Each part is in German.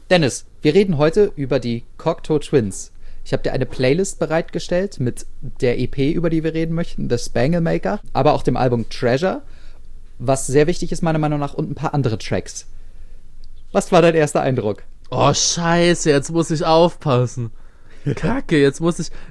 Dennis, wir reden heute über die Cocteau Twins. Ich habe dir eine Playlist bereitgestellt mit der EP, über die wir reden möchten, The Spangle Maker, aber auch dem Album Treasure, was sehr wichtig ist meiner Meinung nach, und ein paar andere Tracks. Was war dein erster Eindruck? Oh, scheiße, jetzt muss ich aufpassen. Kacke, jetzt muss ich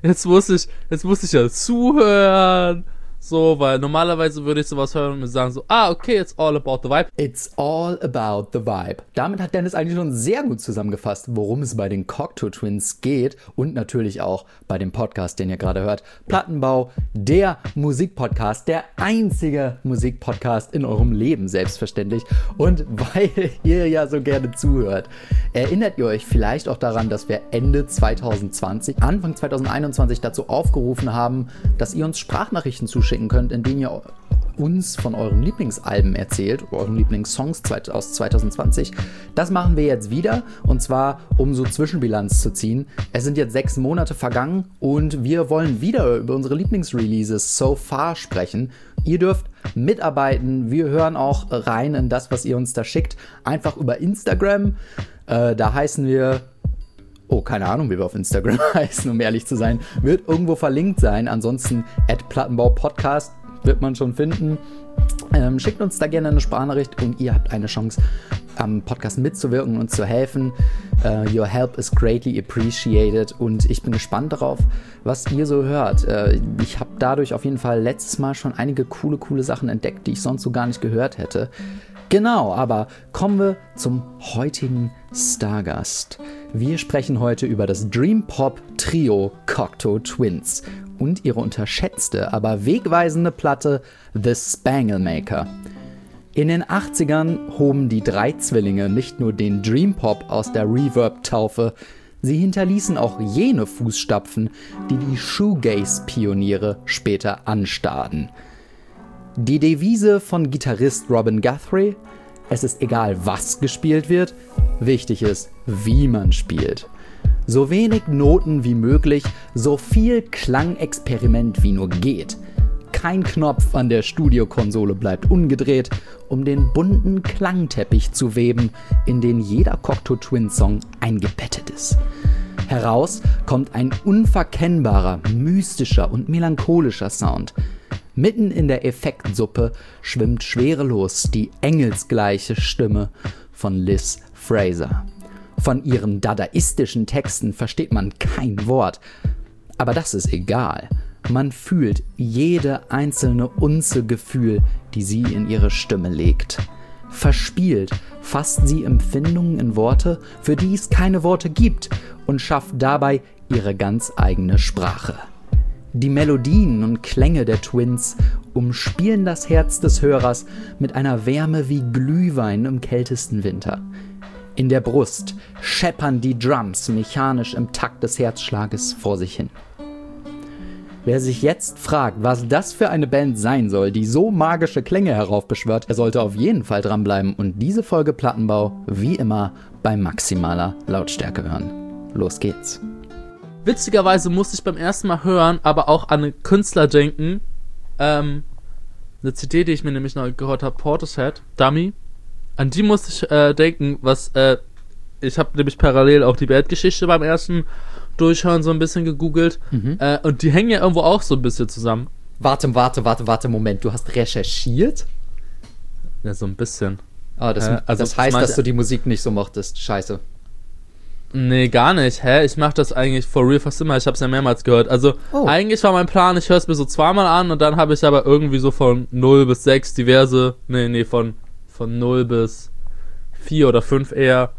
ja zuhören. So, weil normalerweise würde ich sowas hören und mir sagen so, okay, it's all about the vibe. It's all about the vibe. Damit hat Dennis eigentlich schon sehr gut zusammengefasst, worum es bei den Cocteau Twins geht und natürlich auch bei dem Podcast, den ihr gerade hört. Plattenbau, der Musikpodcast, der einzige Musikpodcast in eurem Leben, selbstverständlich. Und weil ihr ja so gerne zuhört, erinnert ihr euch vielleicht auch daran, dass wir Ende 2020, Anfang 2021 dazu aufgerufen haben, dass ihr uns Sprachnachrichten zuschicken könnt, in denen ihr uns von euren Lieblingsalben erzählt, euren Lieblingssongs aus 2020. Das machen wir jetzt wieder, und zwar, um so Zwischenbilanz zu ziehen. Es sind jetzt 6 Monate vergangen und wir wollen wieder über unsere Lieblingsreleases so far sprechen. Ihr dürft mitarbeiten, wir hören auch rein in das, was ihr uns da schickt, einfach über Instagram. Da heißen wir... Oh, keine Ahnung, wie wir auf Instagram heißen, um ehrlich zu sein. Wird irgendwo verlinkt sein. Ansonsten @Plattenbau-Podcast wird man schon finden. Schickt uns da gerne eine Sprachnachricht und ihr habt eine Chance, am Podcast mitzuwirken und zu helfen. Your help is greatly appreciated und ich bin gespannt darauf, was ihr so hört. Ich habe dadurch auf jeden Fall letztes Mal schon einige coole Sachen entdeckt, die ich sonst so gar nicht gehört hätte. Genau, aber kommen wir zum heutigen Stargast. Wir sprechen heute über das Dream-Pop-Trio Cocteau Twins und ihre unterschätzte, aber wegweisende Platte The Spangle Maker. In den 80ern hoben die 3 Zwillinge nicht nur den Dream-Pop aus der Reverb-Taufe, sie hinterließen auch jene Fußstapfen, die die Shoegaze-Pioniere später anstarrten. Die Devise von Gitarrist Robin Guthrie: Es ist egal, was gespielt wird, wichtig ist, wie man spielt. So wenig Noten wie möglich, so viel Klangexperiment wie nur geht. Kein Knopf an der Studiokonsole bleibt ungedreht, um den bunten Klangteppich zu weben, in den jeder Cocteau Twins Song eingebettet ist. Heraus kommt ein unverkennbarer, mystischer und melancholischer Sound. Mitten in der Effektsuppe schwimmt schwerelos die engelsgleiche Stimme von Liz Fraser. Von ihren dadaistischen Texten versteht man kein Wort. Aber das ist egal. Man fühlt jede einzelne Unze Gefühl, die sie in ihre Stimme legt. Verspielt fasst sie Empfindungen in Worte, für die es keine Worte gibt, und schafft dabei ihre ganz eigene Sprache. Die Melodien und Klänge der Twins umspielen das Herz des Hörers mit einer Wärme wie Glühwein im kältesten Winter. In der Brust scheppern die Drums mechanisch im Takt des Herzschlages vor sich hin. Wer sich jetzt fragt, was das für eine Band sein soll, die so magische Klänge heraufbeschwört, der sollte auf jeden Fall dranbleiben und diese Folge Plattenbau wie immer bei maximaler Lautstärke hören. Los geht's. Witzigerweise musste ich beim ersten Mal hören, aber auch an einen Künstler denken. Eine CD, die ich mir nämlich noch gehört habe, Portishead, Dummy. An die musste ich denken, ich habe nämlich parallel auch die Bandgeschichte beim ersten Durchhören so ein bisschen gegoogelt. Und die hängen ja irgendwo auch so ein bisschen zusammen. Warte, Moment, du hast recherchiert? Ja, so ein bisschen. Das heißt, dass du die Musik nicht so mochtest. Scheiße. Nee, gar nicht. Ich mach das eigentlich for real fast immer. Ich hab's ja mehrmals gehört. Also, Eigentlich war mein Plan, ich höre es mir so zweimal an und dann habe ich aber irgendwie so von 0 bis 6 diverse, von 0 bis 4 oder 5 eher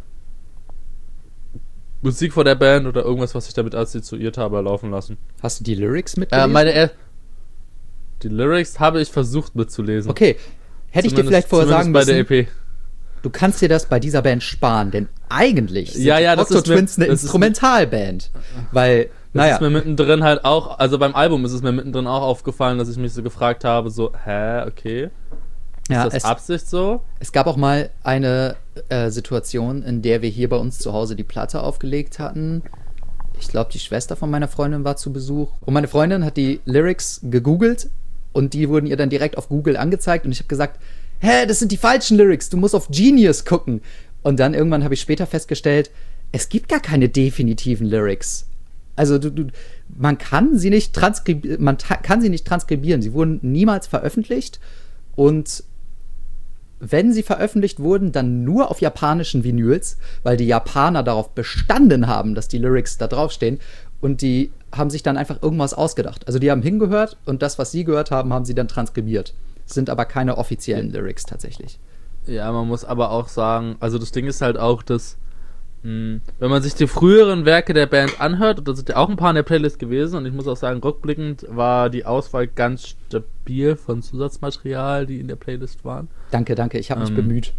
Musik von der Band oder irgendwas, was ich damit assoziiert habe, laufen lassen. Hast du die Lyrics mitgelesen? Die Lyrics habe ich versucht mitzulesen. Okay, hätte ich dir vielleicht vorher sagen müssen, bei der EP. Du kannst dir das bei dieser Band sparen, denn eigentlich sind die Cocteau Twins eine Instrumentalband. Weil, Das ist mir mittendrin halt auch, also beim Album ist es mir mittendrin auch aufgefallen, dass ich mich so gefragt habe, so, okay, ist das Absicht so? Es gab auch mal eine Situation, in der wir hier bei uns zu Hause die Platte aufgelegt hatten. Ich glaube, die Schwester von meiner Freundin war zu Besuch. Und meine Freundin hat die Lyrics gegoogelt und die wurden ihr dann direkt auf Google angezeigt und ich habe gesagt, das sind die falschen Lyrics, du musst auf Genius gucken. Und dann irgendwann habe ich später festgestellt, es gibt gar keine definitiven Lyrics. Also man kann sie nicht transkribieren. Sie wurden niemals veröffentlicht. Und wenn sie veröffentlicht wurden, dann nur auf japanischen Vinyls, weil die Japaner darauf bestanden haben, dass die Lyrics da draufstehen. Und die haben sich dann einfach irgendwas ausgedacht. Also die haben hingehört und das, was sie gehört haben, haben sie dann transkribiert. Es sind aber keine offiziellen Lyrics tatsächlich. Ja, man muss aber auch sagen, also das Ding ist halt auch, dass wenn man sich die früheren Werke der Band anhört, und da sind ja auch ein paar in der Playlist gewesen, und ich muss auch sagen, rückblickend war die Auswahl ganz stabil von Zusatzmaterial, die in der Playlist waren. Danke, ich habe mich bemüht.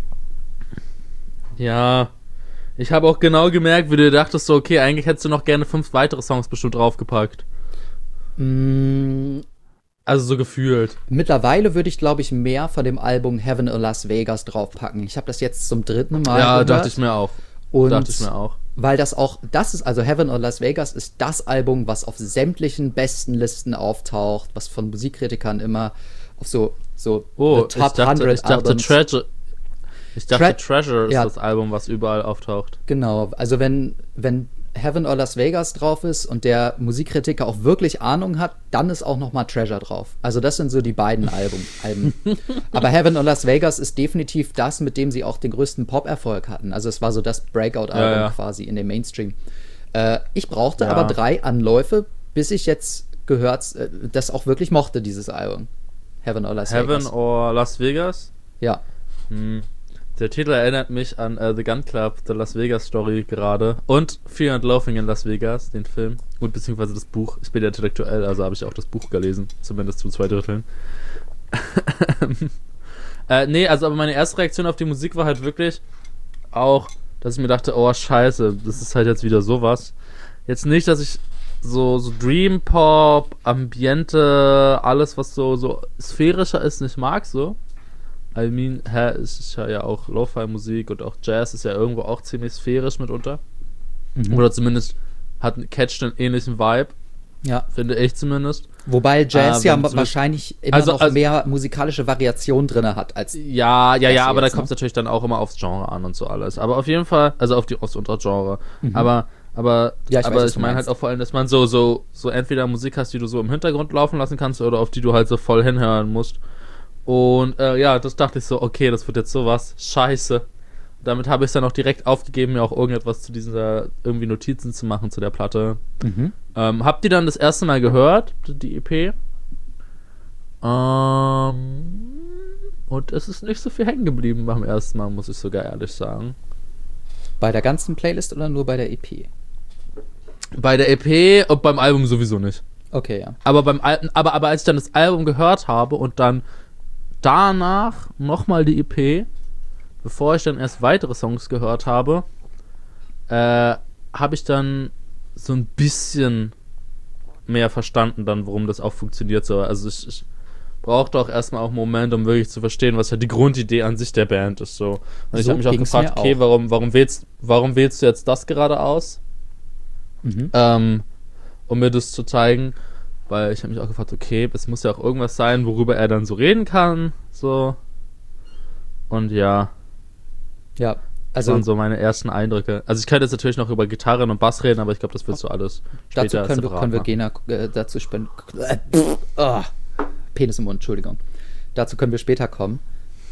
Ja, ich habe auch genau gemerkt, wie du dachtest, so, okay, eigentlich hättest du noch gerne 5 weitere Songs bestimmt draufgepackt. Also so gefühlt. Mittlerweile würde ich, glaube ich, mehr von dem Album Heaven or Las Vegas draufpacken. Ich habe das jetzt zum 3. Mal gehört. Dachte ich mir auch. Weil das ist, also Heaven or Las Vegas ist das Album, was auf sämtlichen besten Listen auftaucht, was von Musikkritikern immer auf so the Top 100 Albums. Ich dachte, Treasure ist das Album, was überall auftaucht. Genau, also wenn Heaven or Las Vegas drauf ist und der Musikkritiker auch wirklich Ahnung hat, dann ist auch noch mal Treasure drauf. Also das sind so die beiden Alben. Aber Heaven or Las Vegas ist definitiv das, mit dem sie auch den größten Pop-Erfolg hatten. Also es war so das Breakout-Album quasi in dem Mainstream. Ich brauchte aber 3 Anläufe, bis ich jetzt das auch wirklich mochte, dieses Album. Heaven or Las Vegas. Heaven or Las Vegas? Ja. Der Titel erinnert mich an The Gun Club, The Las Vegas Story gerade. Und Fear and Loathing in Las Vegas, den Film. Und beziehungsweise das Buch. Ich bin ja intellektuell, also habe ich auch das Buch gelesen. Zumindest zu 2 Dritteln. Aber meine erste Reaktion auf die Musik war halt wirklich auch, dass ich mir dachte, oh scheiße, das ist halt jetzt wieder sowas. Jetzt nicht, dass ich so Dream Pop, Ambiente, alles was so sphärischer ist, nicht mag so. Es ist ja auch Lo-Fi-Musik und auch Jazz ist ja irgendwo auch ziemlich sphärisch mitunter. Oder zumindest catcht einen ähnlichen Vibe. Ja. Finde ich zumindest. Wobei Jazz wahrscheinlich immer noch mehr musikalische Variation drin hat als. Ja, aber da kommt es natürlich dann auch immer aufs Genre an und so alles. Aber auf jeden Fall, also auf die Untergenre. Aber ich meine halt auch vor allem, dass man so entweder Musik hast, die du so im Hintergrund laufen lassen kannst oder auf die du halt so voll hinhören musst. Und das dachte ich so, okay, das wird jetzt sowas, scheiße. Damit habe ich es dann auch direkt aufgegeben, mir auch irgendetwas zu dieser, irgendwie Notizen zu machen zu der Platte. Habt ihr dann das erste Mal gehört, die EP? Und es ist nicht so viel hängen geblieben beim ersten Mal, muss ich sogar ehrlich sagen. Bei der ganzen Playlist oder nur bei der EP? Bei der EP und beim Album sowieso nicht. Okay, ja. Aber als ich dann das Album gehört habe und dann danach nochmal die EP, bevor ich dann erst weitere Songs gehört habe, habe ich dann so ein bisschen mehr verstanden dann, warum das auch funktioniert so. Also ich brauchte auch erstmal auch einen Moment, um wirklich zu verstehen, was ja die Grundidee an sich der Band ist. So. Und ich habe mich auch gefragt, okay, warum wählst du jetzt das gerade aus? Um mir das zu zeigen. Weil ich habe mich auch gefragt, okay, es muss ja auch irgendwas sein, worüber er dann so reden kann. So. Und ja. Ja, also. Das waren so meine ersten Eindrücke. Also ich könnte jetzt natürlich noch über Gitarren und Bass reden, aber ich glaube, das willst du alles später können wir dazu spenden. Penis im Mund, Entschuldigung. Dazu können wir später kommen.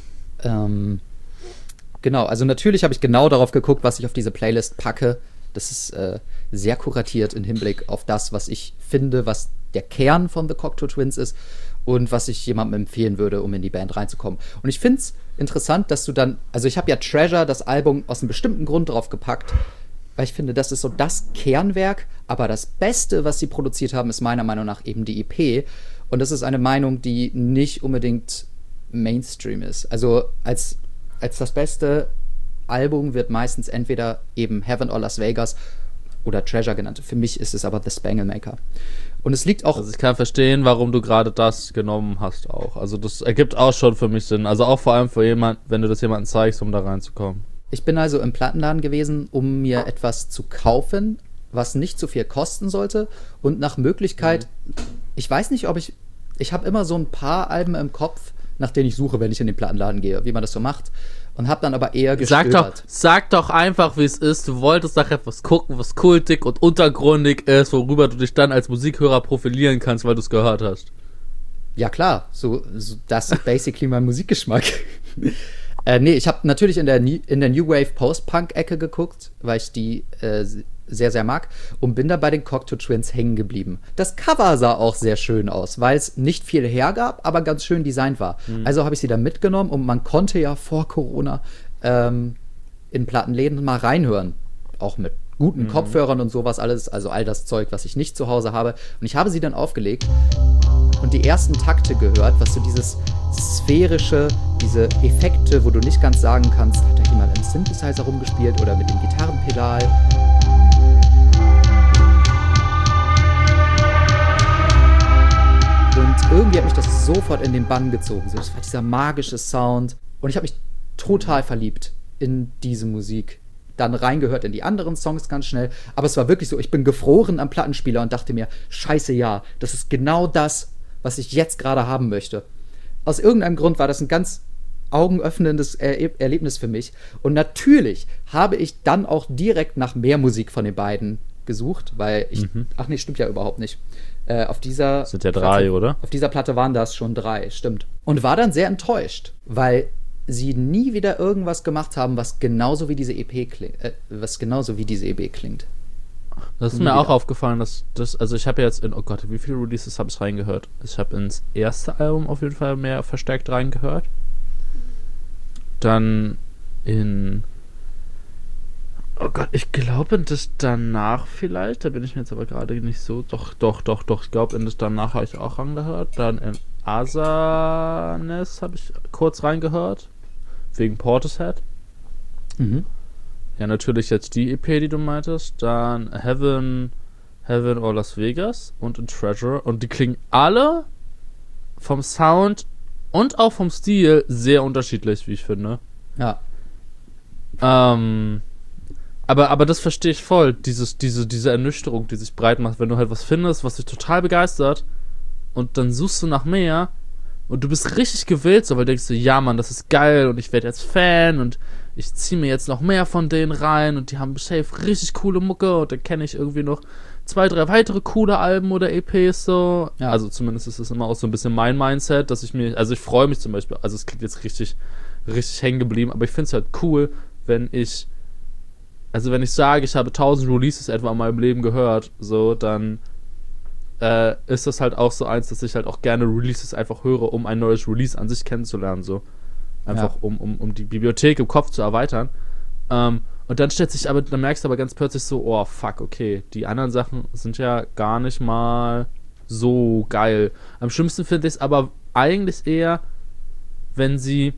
Genau, also natürlich habe ich genau darauf geguckt, was ich auf diese Playlist packe. Das ist sehr kuratiert im Hinblick auf das, was ich finde, was der Kern von The Cocteau Twins ist und was ich jemandem empfehlen würde, um in die Band reinzukommen. Und ich finde es interessant, dass du dann, also ich habe ja Treasure, das Album, aus einem bestimmten Grund drauf gepackt, weil ich finde, das ist so das Kernwerk, aber das Beste, was sie produziert haben, ist meiner Meinung nach eben die EP. Und das ist eine Meinung, die nicht unbedingt Mainstream ist. Also als das beste Album wird meistens entweder eben Heaven or Las Vegas oder Treasure genannt. Für mich ist es aber The Spanglemaker. Und es liegt auch... Also ich kann verstehen, warum du gerade das genommen hast auch. Also das ergibt auch schon für mich Sinn. Also auch vor allem für jemanden, wenn du das jemandem zeigst, um da reinzukommen. Ich bin also im Plattenladen gewesen, um mir etwas zu kaufen, was nicht so viel kosten sollte. Und nach Möglichkeit... Ich weiß nicht, ob ich habe immer so ein paar Alben im Kopf, nach denen ich suche, wenn ich in den Plattenladen gehe, wie man das so macht. und habe dann aber eher gestöbert. Sag doch einfach, wie es ist. Du wolltest doch etwas gucken, was kultig und untergründig ist, worüber du dich dann als Musikhörer profilieren kannst, weil du es gehört hast. Ja klar, so das ist basically mein Musikgeschmack. Nee, ich habe natürlich in der New Wave Post-Punk-Ecke geguckt, weil ich die sehr, sehr mag und bin da bei den Cocteau Twins hängen geblieben. Das Cover sah auch sehr schön aus, weil es nicht viel hergab, aber ganz schön designt war. Also habe ich sie da mitgenommen und man konnte ja vor Corona in Plattenläden mal reinhören. Auch mit guten Kopfhörern und sowas alles, also all das Zeug, was ich nicht zu Hause habe. Und ich habe sie dann aufgelegt und die ersten Takte gehört, was so dieses sphärische, diese Effekte, wo du nicht ganz sagen kannst, hat da jemand im Synthesizer rumgespielt oder mit dem Gitarrenpedal. Und irgendwie hat mich das sofort in den Bann gezogen. So, das war dieser magische Sound. Und ich habe mich total verliebt in diese Musik. Dann reingehört in die anderen Songs ganz schnell. Aber es war wirklich so, ich bin gefroren am Plattenspieler und dachte mir, scheiße, ja, das ist genau das, was ich jetzt gerade haben möchte. Aus irgendeinem Grund war das ein ganz augenöffnendes Erlebnis für mich. Und natürlich habe ich dann auch direkt nach mehr Musik von den beiden gesucht, weil ich, ach nee, stimmt ja überhaupt nicht. Auf dieser sind ja 3, oder? Auf dieser Platte waren das schon 3, stimmt. Und war dann sehr enttäuscht, weil sie nie wieder irgendwas gemacht haben, was genauso wie diese EP klingt. Das ist mir auch aufgefallen, dass das, also ich habe jetzt oh Gott, wie viele Releases habe ich reingehört? Ich habe ins erste Album auf jeden Fall mehr verstärkt reingehört. Dann oh Gott, ich glaube, das danach vielleicht, da bin ich mir jetzt aber gerade nicht so, doch, ich glaube, in das danach habe ich auch reingehört. Dann in Asanes habe ich kurz reingehört, wegen Portishead. Ja, natürlich jetzt die EP, die du meintest. Dann Heaven or Las Vegas und in Treasure. Und die klingen alle vom Sound und auch vom Stil sehr unterschiedlich, wie ich finde. Ja. Aber das verstehe ich voll, diese Ernüchterung, die sich breit macht, wenn du halt was findest, was dich total begeistert und dann suchst du nach mehr und du bist richtig gewillt, so, weil du denkst, ja Mann, das ist geil und ich werde jetzt Fan und ich ziehe mir jetzt noch mehr von denen rein und die haben safe richtig coole Mucke und dann kenne ich irgendwie noch 2, 3 weitere coole Alben oder EPs so. Ja. Also zumindest ist es immer auch so ein bisschen mein Mindset, dass ich freue mich zum Beispiel, also es klingt jetzt richtig hängen geblieben, aber ich finde es halt cool, wenn ich sage, ich habe 1000 Releases etwa in meinem Leben gehört, so, dann ist das halt auch so eins, dass ich halt auch gerne Releases einfach höre, um ein neues Release an sich kennenzulernen, so. Einfach, um die Bibliothek im Kopf zu erweitern. Und dann dann merkst du aber ganz plötzlich so, oh, fuck, okay, die anderen Sachen sind ja gar nicht mal so geil. Am schlimmsten finde ich es aber eigentlich eher, wenn sie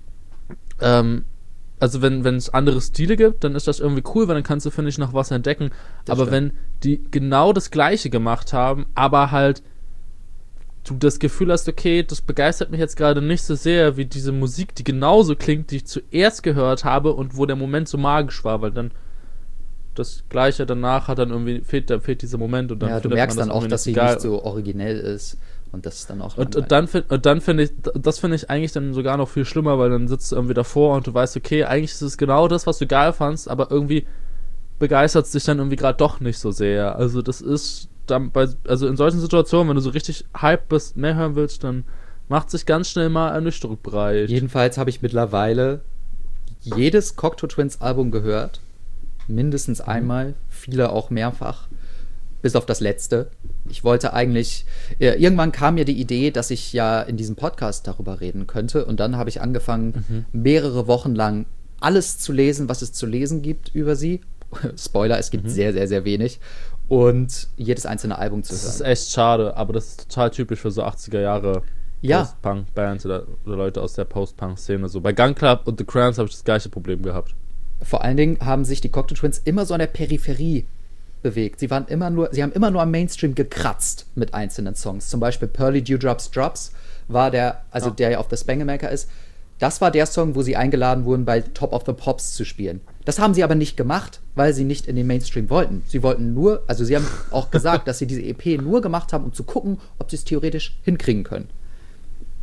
wenn es andere Stile gibt, dann ist das irgendwie cool, weil dann kannst du, finde ich, noch was entdecken. Das aber stimmt. Wenn die genau das Gleiche gemacht haben, aber halt du das Gefühl hast, okay, das begeistert mich jetzt gerade nicht so sehr wie diese Musik, die genauso klingt, die ich zuerst gehört habe und wo der Moment so magisch war, weil dann das Gleiche danach hat dann irgendwie, fehlt dieser Moment und dann ja, du merkst dann auch, dass sie nicht so originell ist. Und das ist dann auch und dann finde ich eigentlich dann sogar noch viel schlimmer, weil dann sitzt du irgendwie davor und du weißt, okay, eigentlich ist es genau das, was du geil fandst, aber irgendwie begeistert es dich dann irgendwie gerade doch nicht so sehr. Also das ist dann also in solchen Situationen, wenn du so richtig hyped bist, mehr hören willst, dann macht sich ganz schnell mal Ernüchterung breit. Jedenfalls habe ich mittlerweile jedes Cocteau Twins Album gehört. Mindestens einmal, viele auch mehrfach. Bis auf das letzte. Ich wollte eigentlich, irgendwann kam mir die Idee, dass ich ja in diesem Podcast darüber reden könnte. Und dann habe ich angefangen, mehrere Wochen lang alles zu lesen, was es zu lesen gibt über sie. Spoiler, es gibt sehr, sehr, sehr wenig. Und jedes einzelne Album zu hören. Das ist echt schade, aber das ist total typisch für so 80er Jahre Post-Punk-Bands oder Leute aus der Post-Punk-Szene. So bei Gun Club und The Cramps habe ich das gleiche Problem gehabt. Vor allen Dingen haben sich die Cocteau Twins immer so an der Peripherie bewegt. Sie haben immer nur am Mainstream gekratzt mit einzelnen Songs. Zum Beispiel Pearly Dewdrops Drops war der ja auf The Spangemaker ist. Das war der Song, wo sie eingeladen wurden, bei Top of the Pops zu spielen. Das haben sie aber nicht gemacht, weil sie nicht in den Mainstream wollten. Sie wollten nur, also sie haben auch gesagt, dass sie diese EP nur gemacht haben, um zu gucken, ob sie es theoretisch hinkriegen können.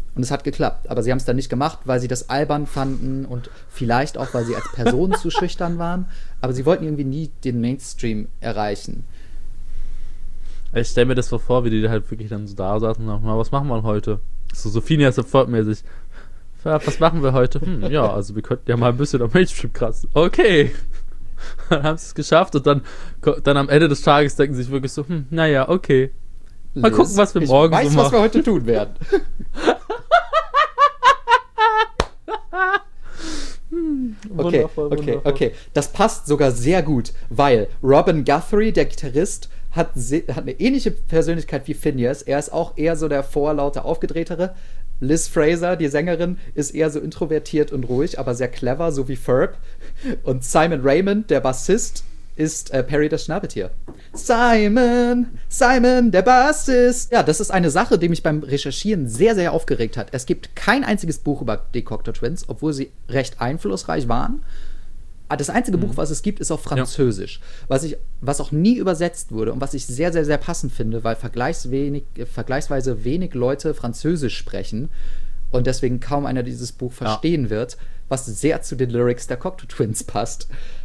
Und es hat geklappt. Aber sie haben es dann nicht gemacht, weil sie das albern fanden und vielleicht auch, weil sie als Person zu schüchtern waren. Aber sie wollten irgendwie nie den Mainstream erreichen. Ich stelle mir das so vor, wie die halt wirklich dann so da saßen und sagen, was machen wir heute? So Phineas und Ferb-mäßig. Was machen wir heute? Ja, also wir könnten ja mal ein bisschen am Mainstream kratzen. Okay. Dann haben sie es geschafft und dann am Ende des Tages denken sie sich wirklich so, naja, okay. Mal gucken, was wir morgen so machen. Ich weiß, was wir heute tun werden. Okay. Das passt sogar sehr gut, weil Robin Guthrie, der Gitarrist, hat eine ähnliche Persönlichkeit wie Phineas. Er ist auch eher so der vorlaute, aufgedrehtere. Liz Fraser, die Sängerin, ist eher so introvertiert und ruhig, aber sehr clever, so wie Ferb. Und Simon Raymond, der Bassist, ist Perry das Schnabeltier. Simon, der Bassist. Ja, das ist eine Sache, die mich beim Recherchieren sehr, sehr aufgeregt hat. Es gibt kein einziges Buch über die Cocteau Twins, obwohl sie recht einflussreich waren. Das einzige Buch, was es gibt, ist auf Französisch. Ja. Was auch nie übersetzt wurde und was ich sehr, sehr, sehr passend finde, weil vergleichsweise wenig Leute Französisch sprechen und deswegen kaum einer dieses Buch verstehen wird, was sehr zu den Lyrics der Cocteau Twins passt.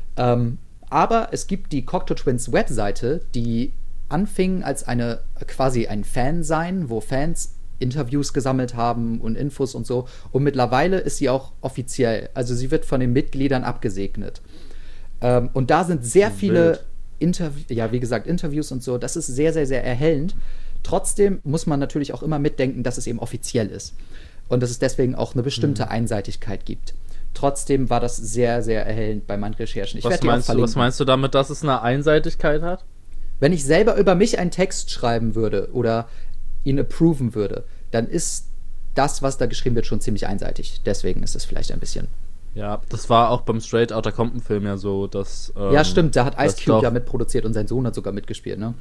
Aber es gibt die Cocteau Twins Webseite, die anfing als quasi ein Fansein, wo Fans Interviews gesammelt haben und Infos und so. Und mittlerweile ist sie auch offiziell. Also sie wird von den Mitgliedern abgesegnet. Und da sind sehr viele Interviews und so. Das ist sehr, sehr, sehr erhellend. Trotzdem muss man natürlich auch immer mitdenken, dass es eben offiziell ist. Und dass es deswegen auch eine bestimmte Einseitigkeit gibt. Trotzdem war das sehr, sehr erhellend bei meinen Recherchen. Was meinst du damit, dass es eine Einseitigkeit hat? Wenn ich selber über mich einen Text schreiben würde oder ihn approven würde, dann ist das, was da geschrieben wird, schon ziemlich einseitig. Deswegen ist es vielleicht ein bisschen. Ja, das war auch beim Straight Outta Compton-Film ja so, dass... ja, stimmt, da hat Ice Cube ja mitproduziert und sein Sohn hat sogar mitgespielt, ne?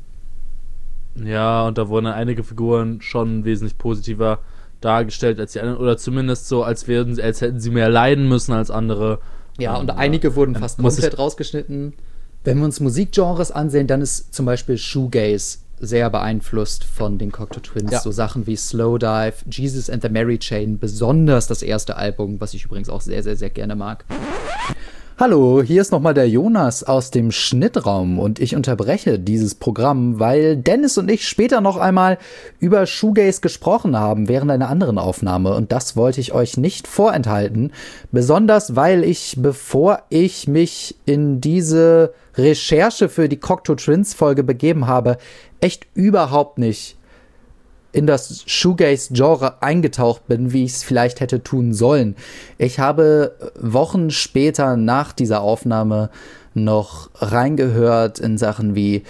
Ja, und da wurden einige Figuren schon wesentlich positiver dargestellt als die anderen, oder zumindest so, als hätten sie mehr leiden müssen als andere. Ja, und einige wurden fast komplett rausgeschnitten. Wenn wir uns Musikgenres ansehen, dann ist zum Beispiel Shoegaze sehr beeinflusst von den Cocteau Twins. Ja. So Sachen wie Slowdive, Jesus and the Mary Chain, besonders das erste Album, was ich übrigens auch sehr, sehr, sehr gerne mag. Hallo, hier ist nochmal der Jonas aus dem Schnittraum und ich unterbreche dieses Programm, weil Dennis und ich später noch einmal über Shoegaze gesprochen haben während einer anderen Aufnahme und das wollte ich euch nicht vorenthalten, besonders weil ich, bevor ich mich in diese Recherche für die Cocteau Twins Folge begeben habe, echt überhaupt nicht in das Shoegaze-Genre eingetaucht bin, wie ich es vielleicht hätte tun sollen. Ich habe Wochen später nach dieser Aufnahme noch reingehört in Sachen wie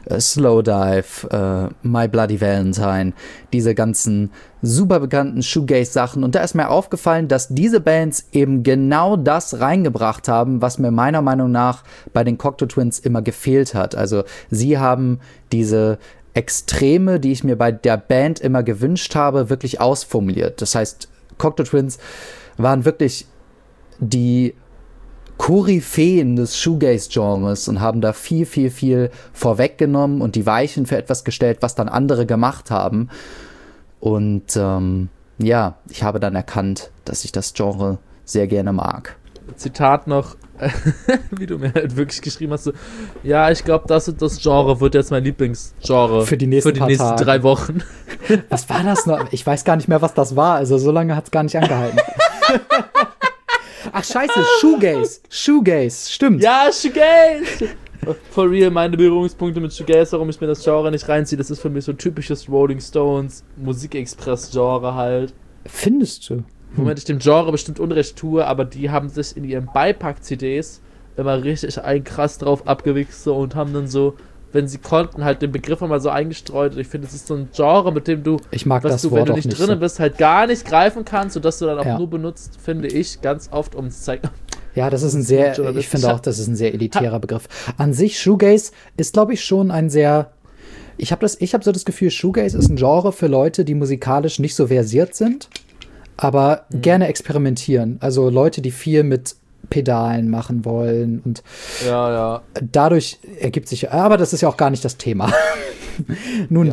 Slowdive, My Bloody Valentine, diese ganzen super bekannten Shoegaze-Sachen. Und da ist mir aufgefallen, dass diese Bands eben genau das reingebracht haben, was mir meiner Meinung nach bei den Cocteau Twins immer gefehlt hat. Also sie haben diese Extreme, die ich mir bei der Band immer gewünscht habe, wirklich ausformuliert. Das heißt, Cocteau Twins waren wirklich die Koryphäen des Shoegaze-Genres und haben da viel, viel, viel vorweggenommen und die Weichen für etwas gestellt, was dann andere gemacht haben. Und ich habe dann erkannt, dass ich das Genre sehr gerne mag. Zitat noch, wie du mir halt wirklich geschrieben hast, so, ja, ich glaube, das und das Genre wird jetzt mein Lieblingsgenre für die nächsten 3 Wochen. Was war das noch? Ich weiß gar nicht mehr, was das war. Also so lange hat es gar nicht angehalten. Ach scheiße, Shoegaze, stimmt. Ja, Shoegaze! For real, meine Berührungspunkte mit Shoegaze, warum ich mir das Genre nicht reinziehe, das ist für mich so ein typisches Rolling Stones, Musikexpress-Genre halt. Findest du? Womit ich dem Genre bestimmt Unrecht tue, aber die haben sich in ihren Beipack-CDs immer richtig krass drauf abgewichst so, und haben dann so, wenn sie konnten, halt den Begriff mal so eingestreut. Und ich finde, es ist so ein Genre, mit dem du, ich mag das du, Wort wenn du nicht nicht drinnen so. bist, halt gar nicht greifen kannst, sodass du dann auch nur benutzt, finde ich, ganz oft, um zu zeigen. Ja, das ist ich finde auch, das ist ein sehr elitärer Begriff. An sich, Shoegaze ist, glaube ich, schon ein sehr, ich habe so das Gefühl, Shoegaze ist ein Genre für Leute, die musikalisch nicht so versiert sind, aber gerne experimentieren. Also Leute, die viel mit Pedalen machen wollen und dadurch ergibt sich, aber das ist ja auch gar nicht das Thema. Nun denn.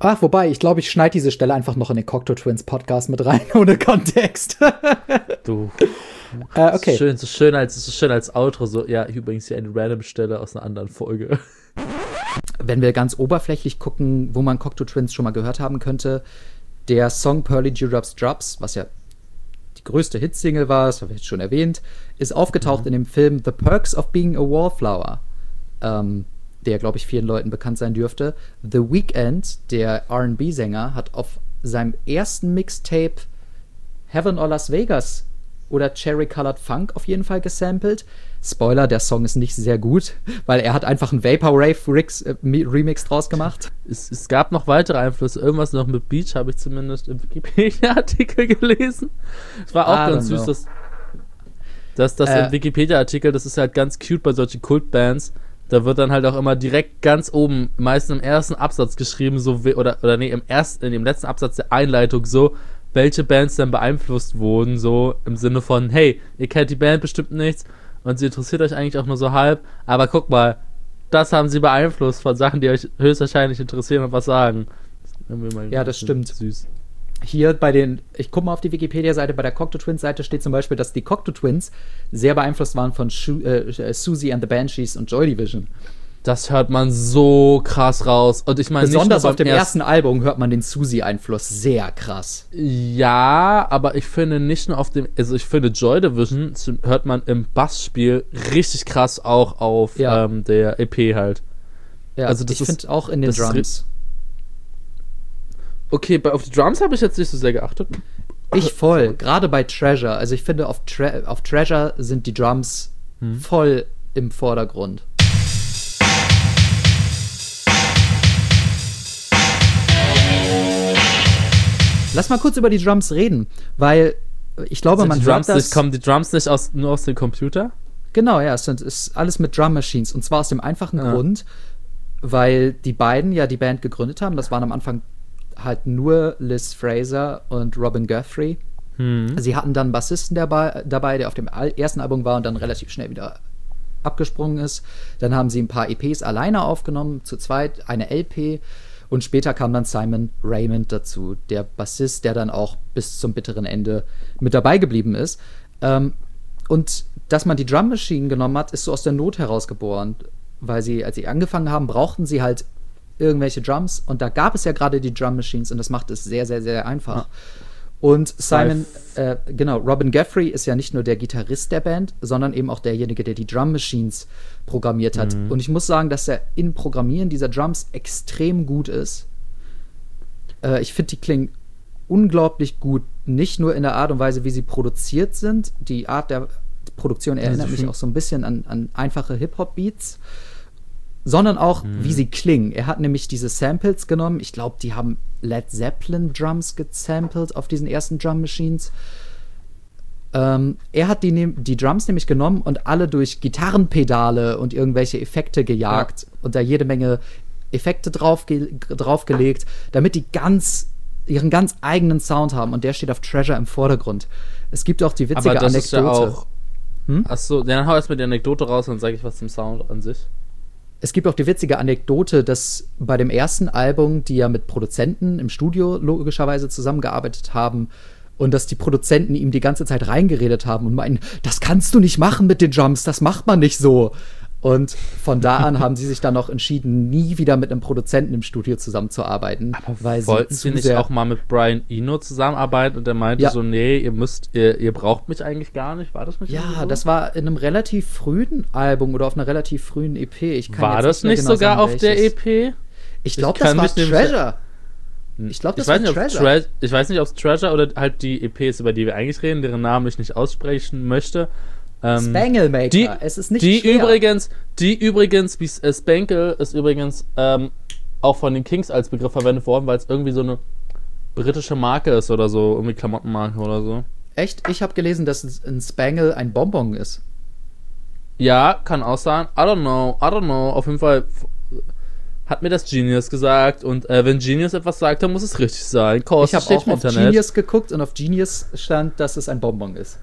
Ach, wobei, ich glaube, ich schneide diese Stelle einfach noch in den Cocteau Twins Podcast mit rein, ohne Kontext. Du. Okay. So schön als Outro. So, ja, übrigens hier eine random Stelle aus einer anderen Folge. Wenn wir ganz oberflächlich gucken, wo man Cocteau Twins schon mal gehört haben könnte, der Song Pearly Dewdrops Drops, was ja die größte Hitsingle war, das habe ich jetzt schon erwähnt, ist aufgetaucht in dem Film The Perks of Being a Wallflower, der, glaube ich, vielen Leuten bekannt sein dürfte. The Weeknd, der R&B-Sänger, hat auf seinem ersten Mixtape Heaven or Las Vegas oder Cherry Colored Funk auf jeden Fall gesampelt. Spoiler, der Song ist nicht sehr gut, weil er hat einfach einen Vaporwave-Remix draus gemacht. Es gab noch weitere Einflüsse. Irgendwas noch mit Beach habe ich zumindest im Wikipedia-Artikel gelesen. Es war auch ganz süß, dass das im Wikipedia-Artikel, das ist halt ganz cute bei solchen Kultbands, da wird dann halt auch immer direkt ganz oben, meistens im ersten Absatz geschrieben, so in dem letzten Absatz der Einleitung so, welche Bands dann beeinflusst wurden, so im Sinne von, hey, ihr kennt die Band bestimmt nichts und sie interessiert euch eigentlich auch nur so halb, aber guck mal, das haben sie beeinflusst von Sachen, die euch höchstwahrscheinlich interessieren und was sagen. Ja, das stimmt. Süß. Hier ich gucke mal auf die Wikipedia-Seite, bei der Cocteau Twins-Seite steht zum Beispiel, dass die Cocteau Twins sehr beeinflusst waren von Susie and the Banshees und Joy Division. Das hört man so krass raus. Und ich meine, besonders auf dem ersten Album hört man den Susie-Einfluss sehr krass. Ja, aber ich finde nicht nur auf dem, also ich finde Joy Division hört man im Bassspiel richtig krass auch auf der EP halt. Ja, also ich finde auch in den Drums. Okay, auf die Drums habe ich jetzt nicht so sehr geachtet. Ich voll, gerade bei Treasure. Also ich finde, auf Treasure sind die Drums voll im Vordergrund. Lass mal kurz über die Drums reden, weil ich glaube, man hört das... Kommen die Drums nicht nur aus dem Computer? Genau, ja, es ist alles mit Drum Machines. Und zwar aus dem einfachen Grund, weil die beiden ja die Band gegründet haben. Das waren am Anfang halt nur Liz Fraser und Robin Guthrie. Sie hatten dann einen Bassisten dabei, der auf dem ersten Album war und dann relativ schnell wieder abgesprungen ist. Dann haben sie ein paar EPs alleine aufgenommen, zu zweit, eine LP. Und später kam dann Simon Raymond dazu, der Bassist, der dann auch bis zum bitteren Ende mit dabei geblieben ist. Und dass man die Drum Machine genommen hat, ist so aus der Not herausgeboren. Weil sie, als sie angefangen haben, brauchten sie halt irgendwelche Drums. Und da gab es ja gerade die Drum Machines und das macht es sehr, sehr, sehr einfach. Ja. Und Robin Guthrie ist ja nicht nur der Gitarrist der Band, sondern eben auch derjenige, der die Drum Machines programmiert hat. Und ich muss sagen, dass er im Programmieren dieser Drums extrem gut ist. Ich finde, die klingen unglaublich gut. Nicht nur in der Art und Weise, wie sie produziert sind. Die Art der Produktion erinnert mich auch so ein bisschen an einfache Hip-Hop-Beats. Sondern auch, wie sie klingen. Er hat nämlich diese Samples genommen. Ich glaube, die haben Led Zeppelin Drums gesampelt auf diesen ersten Drum Machines. Er hat die Drums nämlich genommen und alle durch Gitarrenpedale und irgendwelche Effekte gejagt und da jede Menge Effekte draufgelegt, damit die ihren ganz eigenen Sound haben. Und der steht auf Treasure im Vordergrund. Es gibt auch die witzige Aber das Anekdote. Ist ja auch Achso, dann hau erstmal die Anekdote raus und dann sage ich was zum Sound an sich. Es gibt auch die witzige Anekdote, dass bei dem ersten Album, die ja mit Produzenten im Studio logischerweise zusammengearbeitet haben und dass die Produzenten ihm die ganze Zeit reingeredet haben und meinen, das kannst du nicht machen mit den Drums, das macht man nicht so. Und von da an haben sie sich dann noch entschieden, nie wieder mit einem Produzenten im Studio zusammenzuarbeiten. Aber wollten sie nicht auch mal mit Brian Eno zusammenarbeiten und der meinte so, nee, ihr braucht mich eigentlich gar nicht. War das nicht so? Ja, das war in einem relativ frühen Album oder auf einer relativ frühen EP. War das nicht sogar auf der EP? Ich glaube, das war Treasure. Ich glaube, das war Treasure. Ich weiß nicht, ob es Treasure oder halt die EPs, über die wir eigentlich reden, deren Namen ich nicht aussprechen möchte. Spanglemaker, es ist nicht schwer. Die übrigens, wie Spangle ist übrigens auch von den Kings als Begriff verwendet worden, weil es irgendwie so eine britische Marke ist oder so, irgendwie Klamottenmarke oder so. Echt? Ich habe gelesen, dass ein Spangle ein Bonbon ist. Ja, kann auch sein. I don't know. Auf jeden Fall hat mir das Genius gesagt und wenn Genius etwas sagt, dann muss es richtig sein. Ich habe auch auf Genius geguckt und auf Genius stand, dass es ein Bonbon ist.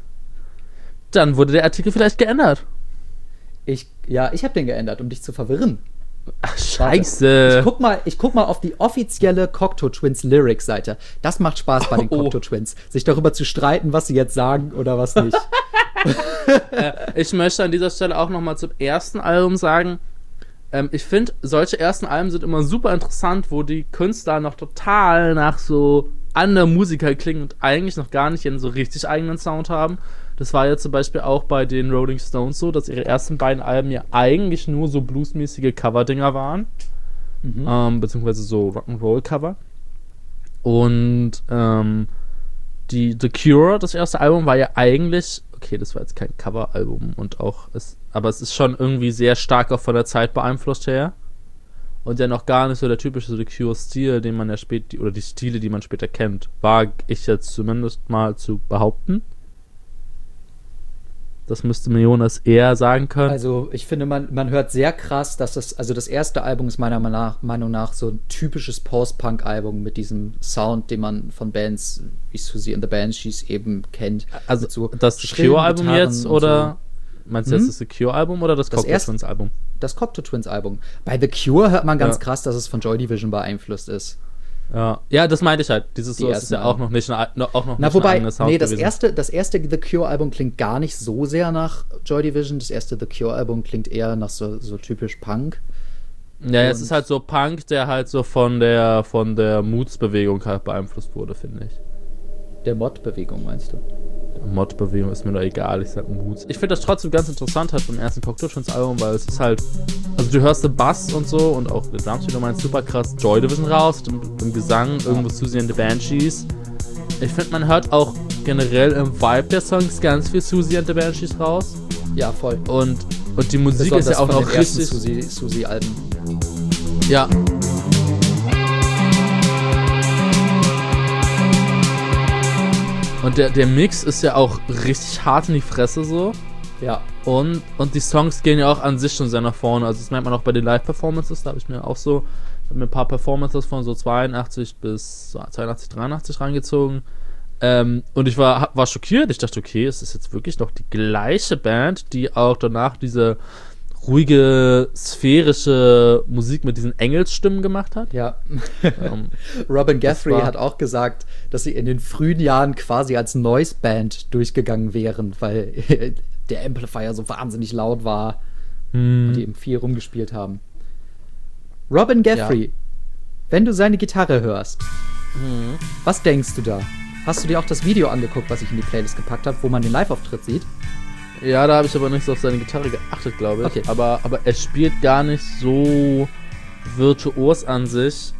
Dann wurde der Artikel vielleicht geändert. Ich habe den geändert, um dich zu verwirren. Ach, scheiße. Ich guck mal auf die offizielle Cocteau Twins Lyrics-Seite. Das macht Spaß bei den Cocteau Twins, sich darüber zu streiten, was sie jetzt sagen oder was nicht. Ich möchte an dieser Stelle auch nochmal zum ersten Album sagen, ich finde, solche ersten Alben sind immer super interessant, wo die Künstler noch total nach so anderen Musiker klingen und eigentlich noch gar nicht ihren so richtig eigenen Sound haben. Das war ja zum Beispiel auch bei den Rolling Stones so, dass ihre ersten beiden Alben ja eigentlich nur so bluesmäßige Cover-Dinger waren. Beziehungsweise so Rock'n'Roll-Cover. Und The Cure, das erste Album, war ja eigentlich, okay, das war jetzt kein Cover-Album und auch, aber es ist schon irgendwie sehr stark auch von der Zeit beeinflusst her. Und ja noch gar nicht so der typische The Cure-Stil, den man ja später, oder die Stile, die man später kennt, wage ich jetzt zumindest mal zu behaupten. Das müsste mir Jonas eher sagen können. Also ich finde, man hört sehr krass, dass das erste Album ist meiner Meinung nach so ein typisches Post-Punk-Album mit diesem Sound, den man von Bands wie Susie and the Banshees eben kennt. Also so das Cure-Album jetzt oder so. Meinst du jetzt das The Cure-Album oder das Cocteau Twins-Album? Das Cocteau Twins-Album. Bei The Cure hört man ganz krass, dass es von Joy Division beeinflusst ist. Ja, das meinte ich halt. Dieses so ist ja auch noch nicht ein eigenes Sound gewesen. Das erste The Cure-Album klingt gar nicht so sehr nach Joy Division. Das erste The Cure-Album klingt eher nach so typisch Punk. Ja, es ist halt so Punk, der halt so von der Moods-Bewegung halt beeinflusst wurde, finde ich. Der Mod-Bewegung, meinst du? Mod-Bewegung ist mir doch egal, ich sag Moods. Ich finde das trotzdem ganz interessant halt beim ersten Cocteau Twins Album, weil es ist halt, also du hörst den Bass und so und auch den Drums, wie du meinst, super krass Joy Division raus, im Gesang, irgendwo Susie and the Banshees. Ich finde, man hört auch generell im Vibe der Songs ganz viel Susie and the Banshees raus. Ja, voll. Und die Musik ist ja auch noch richtig. Susie-Alben. Ja. Und der Mix ist ja auch richtig hart in die Fresse so. Ja. Und die Songs gehen ja auch an sich schon sehr nach vorne. Also das merkt man auch bei den Live-Performances. Da habe ich mir ein paar Performances von so 82 bis 82, 83 reingezogen. Und ich war schockiert. Ich dachte, okay, es ist jetzt wirklich noch die gleiche Band, die auch danach diese ruhige, sphärische Musik mit diesen Engelsstimmen gemacht hat. Ja. Robin Guthrie hat auch gesagt, dass sie in den frühen Jahren quasi als Noise-Band durchgegangen wären, weil der Amplifier so wahnsinnig laut war und die eben viel rumgespielt haben. Robin Guthrie, wenn du seine Gitarre hörst, was denkst du da? Hast du dir auch das Video angeguckt, was ich in die Playlist gepackt habe, wo man den Live-Auftritt sieht? Ja, da habe ich aber nicht so auf seine Gitarre geachtet, glaube ich. Okay. Aber er spielt gar nicht so virtuos an sich.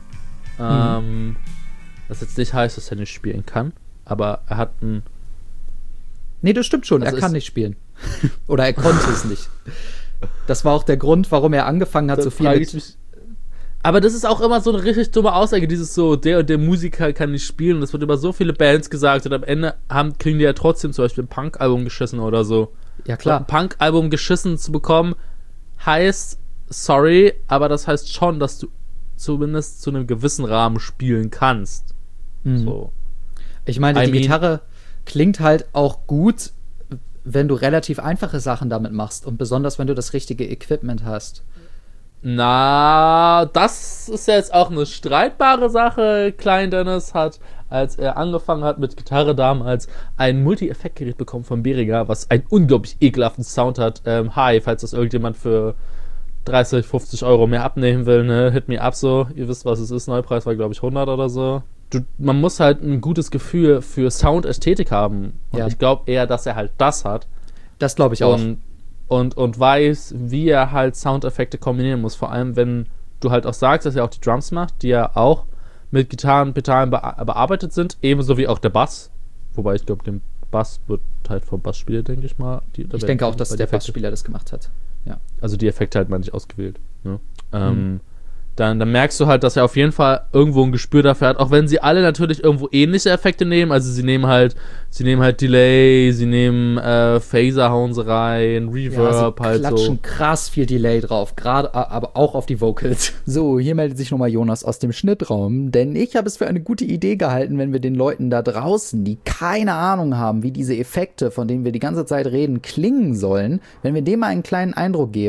Was jetzt nicht heißt, dass er nicht spielen kann. Aber er hat ein... Nee, das stimmt schon. Er kann nicht spielen. Oder er konnte es nicht. Das war auch der Grund, warum er angefangen hat, so viel mit... Aber das ist auch immer so eine richtig dumme Aussage, dieses so, der und der Musiker kann nicht spielen. Und das wird über so viele Bands gesagt und am Ende kriegen die ja trotzdem zum Beispiel ein Punk-Album geschissen oder so. Ja, klar. Ein Punk-Album geschissen zu bekommen, heißt, sorry, aber das heißt schon, dass du zumindest zu einem gewissen Rahmen spielen kannst. So. Ich meine, die Gitarre klingt halt auch gut, wenn du relativ einfache Sachen damit machst und besonders, wenn du das richtige Equipment hast. Na, das ist jetzt auch eine streitbare Sache. Klein Dennis hat, als er angefangen hat mit Gitarre damals, ein Multi-Effekt-Gerät bekommen von Behringer, was einen unglaublich ekelhaften Sound hat. Hi, falls das irgendjemand für 30, 50 Euro mehr abnehmen will, ne, hit me up so. Ihr wisst, was es ist. Neupreis war, glaube ich, 100 oder so. Man muss halt ein gutes Gefühl für Soundästhetik haben. Und ich glaube eher, dass er halt das hat. Das glaube ich auch. Und weiß, wie er halt Soundeffekte kombinieren muss. Vor allem, wenn du halt auch sagst, dass er auch die Drums macht, die ja auch mit Gitarren, Pedalen bearbeitet sind. Ebenso wie auch der Bass. Wobei ich glaube, den Bass wird halt vom Bassspieler, denke ich mal. Ich denke auch, dass der Bassspieler das gemacht hat. Ja. Also die Effekte halt mal nicht ausgewählt. Ne? Dann merkst du halt, dass er auf jeden Fall irgendwo ein Gespür dafür hat, auch wenn sie alle natürlich irgendwo ähnliche Effekte nehmen. Also sie nehmen halt Delay, sie nehmen Phaser hauen sie rein, Reverb, halt so. Klatschen krass viel Delay drauf, gerade aber auch auf die Vocals. So, hier meldet sich nochmal Jonas aus dem Schnittraum, denn ich habe es für eine gute Idee gehalten, wenn wir den Leuten da draußen, die keine Ahnung haben, wie diese Effekte, von denen wir die ganze Zeit reden, klingen sollen, wenn wir dem mal einen kleinen Eindruck geben,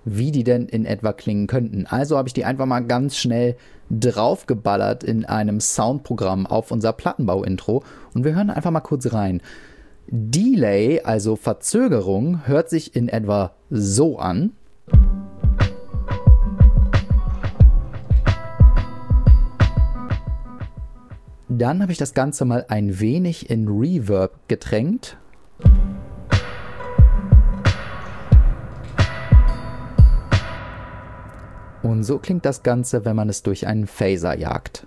wie die denn in etwa klingen könnten. Also habe ich die einfach mal ganz schnell draufgeballert in einem Soundprogramm auf unser Plattenbau-Intro und wir hören einfach mal kurz rein. Delay, also Verzögerung, hört sich in etwa so an. Dann habe ich das Ganze mal ein wenig in Reverb getränkt. Und so klingt das Ganze, wenn man es durch einen Phaser jagt.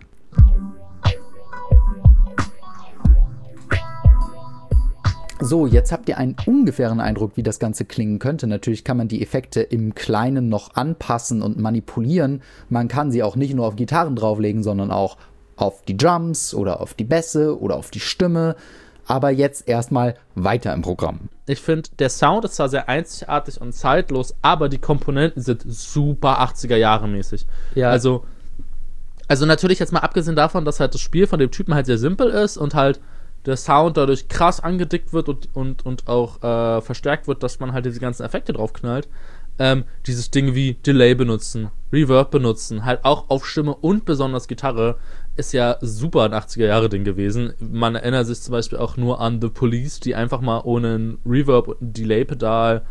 So, jetzt habt ihr einen ungefähren Eindruck, wie das Ganze klingen könnte. Natürlich kann man die Effekte im Kleinen noch anpassen und manipulieren. Man kann sie auch nicht nur auf Gitarren drauflegen, sondern auch auf die Drums oder auf die Bässe oder auf die Stimme. Aber jetzt erstmal weiter im Programm. Ich finde, der Sound ist zwar sehr einzigartig und zeitlos, aber die Komponenten sind super 80er-Jahre-mäßig. Ja. Also natürlich jetzt mal abgesehen davon, dass halt das Spiel von dem Typen halt sehr simpel ist und halt der Sound dadurch krass angedickt wird und auch verstärkt wird, dass man halt diese ganzen Effekte draufknallt. Dieses Ding wie Delay benutzen, Reverb benutzen, halt auch auf Stimme und besonders Gitarre, ist ja super ein 80er-Jahre-Ding gewesen. Man erinnert sich zum Beispiel auch nur an The Police, die einfach mal ohne ein Reverb und ein Delay-Pedal,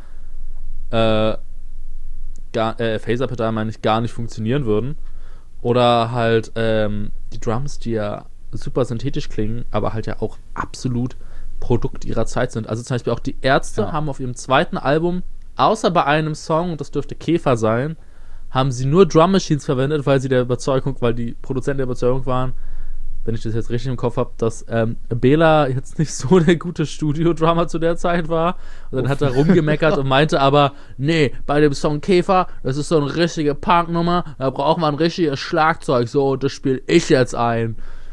Phaser-Pedal meine ich, gar nicht funktionieren würden. Oder halt die Drums, die ja super synthetisch klingen, aber halt ja auch absolut Produkt ihrer Zeit sind. Also zum Beispiel auch die Ärzte haben auf ihrem zweiten Album, außer bei einem Song, und das dürfte Käfer sein, haben sie nur Drum Machines verwendet, weil die Produzenten der Überzeugung waren, wenn ich das jetzt richtig im Kopf habe, dass Bela jetzt nicht so der gute Studio-Drummer zu der Zeit war. Und dann hat er rumgemeckert und meinte aber, nee, bei dem Song Käfer, das ist so eine richtige Punk-Nummer, da braucht man ein richtiges Schlagzeug, so, das spiele ich jetzt ein.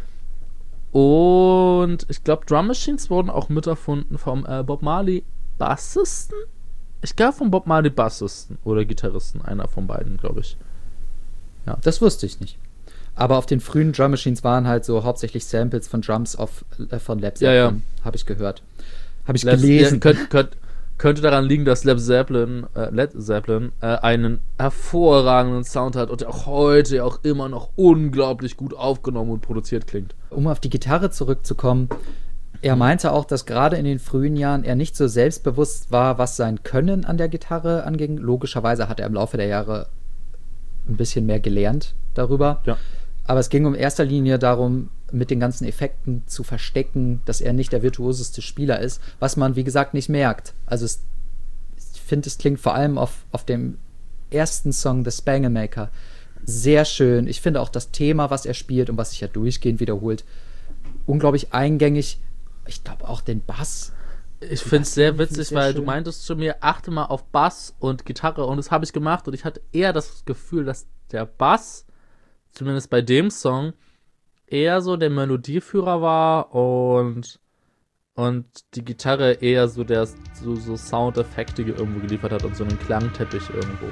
Und ich glaube, Drum Machines wurden auch miterfunden vom Bob Marley Bassisten? Ich glaube vom Bob Marley Bassisten oder Gitarristen, einer von beiden, glaube ich. Ja, das wusste ich nicht. Aber auf den frühen Drum Machines waren halt so hauptsächlich Samples von Drums von Led Zeppelin, habe ich gehört. Habe ich gelesen. Könnte daran liegen, dass Led Zeppelin einen hervorragenden Sound hat und auch heute auch immer noch unglaublich gut aufgenommen und produziert klingt. Um auf die Gitarre zurückzukommen, er meinte auch, dass gerade in den frühen Jahren er nicht so selbstbewusst war, was sein Können an der Gitarre anging. Logischerweise hat er im Laufe der Jahre ein bisschen mehr gelernt darüber. Ja. Aber es ging in erster Linie darum, mit den ganzen Effekten zu verstecken, dass er nicht der virtuoseste Spieler ist, was man, wie gesagt, nicht merkt. Also ich finde, es klingt vor allem auf dem ersten Song, The Spanglemaker, sehr schön. Ich finde auch das Thema, was er spielt und was sich ja durchgehend wiederholt, unglaublich eingängig. Ich glaube auch den Bass. Ich finde es sehr witzig, weil du meintest zu mir, achte mal auf Bass und Gitarre, und das habe ich gemacht und ich hatte eher das Gefühl, dass der Bass, zumindest bei dem Song, eher so der Melodieführer war und die Gitarre eher so der so Soundeffekte irgendwo geliefert hat und so einen Klangteppich irgendwo.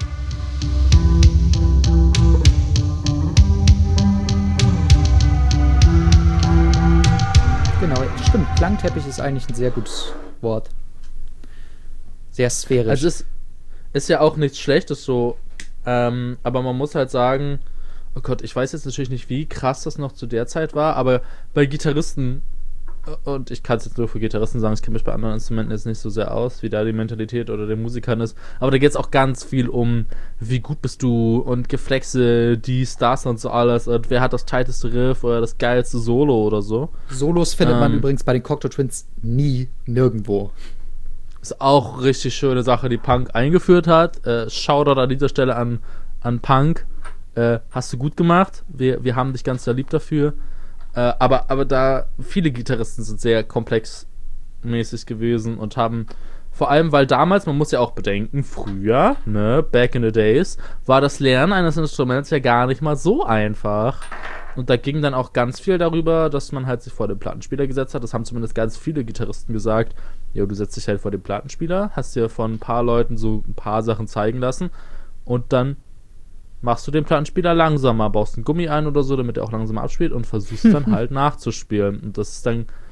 Genau, stimmt. Klangteppich ist eigentlich ein sehr gutes Wort. Sehr sphärisch. Also es ist ja auch nichts Schlechtes so, aber man muss halt sagen, oh Gott, ich weiß jetzt natürlich nicht, wie krass das noch zu der Zeit war, aber bei Gitarristen, und ich kann es jetzt nur für Gitarristen sagen, ich kenne mich bei anderen Instrumenten jetzt nicht so sehr aus, wie da die Mentalität oder der Musikern ist, aber da geht es auch ganz viel um, wie gut bist du und Geflexe, dies, das und so alles, und wer hat das tighteste Riff oder das geilste Solo oder so. Solos findet man übrigens bei den Cocteau Twins nie nirgendwo. Ist auch richtig schöne Sache, die Punk eingeführt hat. Shoutout an dieser Stelle an Punk. Hast du gut gemacht. Wir haben dich ganz sehr lieb dafür. Aber da viele Gitarristen sind sehr komplexmäßig gewesen und haben, vor allem, weil damals, man muss ja auch bedenken, früher, ne, back in the days, war das Lernen eines Instruments ja gar nicht mal so einfach. Und da ging dann auch ganz viel darüber, dass man halt sich vor den Plattenspieler gesetzt hat. Das haben zumindest ganz viele Gitarristen gesagt. Ja, du setzt dich halt vor den Plattenspieler, hast dir von ein paar Leuten so ein paar Sachen zeigen lassen und dann machst du den Plattenspieler langsamer, baust einen Gummi ein oder so, damit er auch langsamer abspielt und versuchst dann halt nachzuspielen. Und das ist dann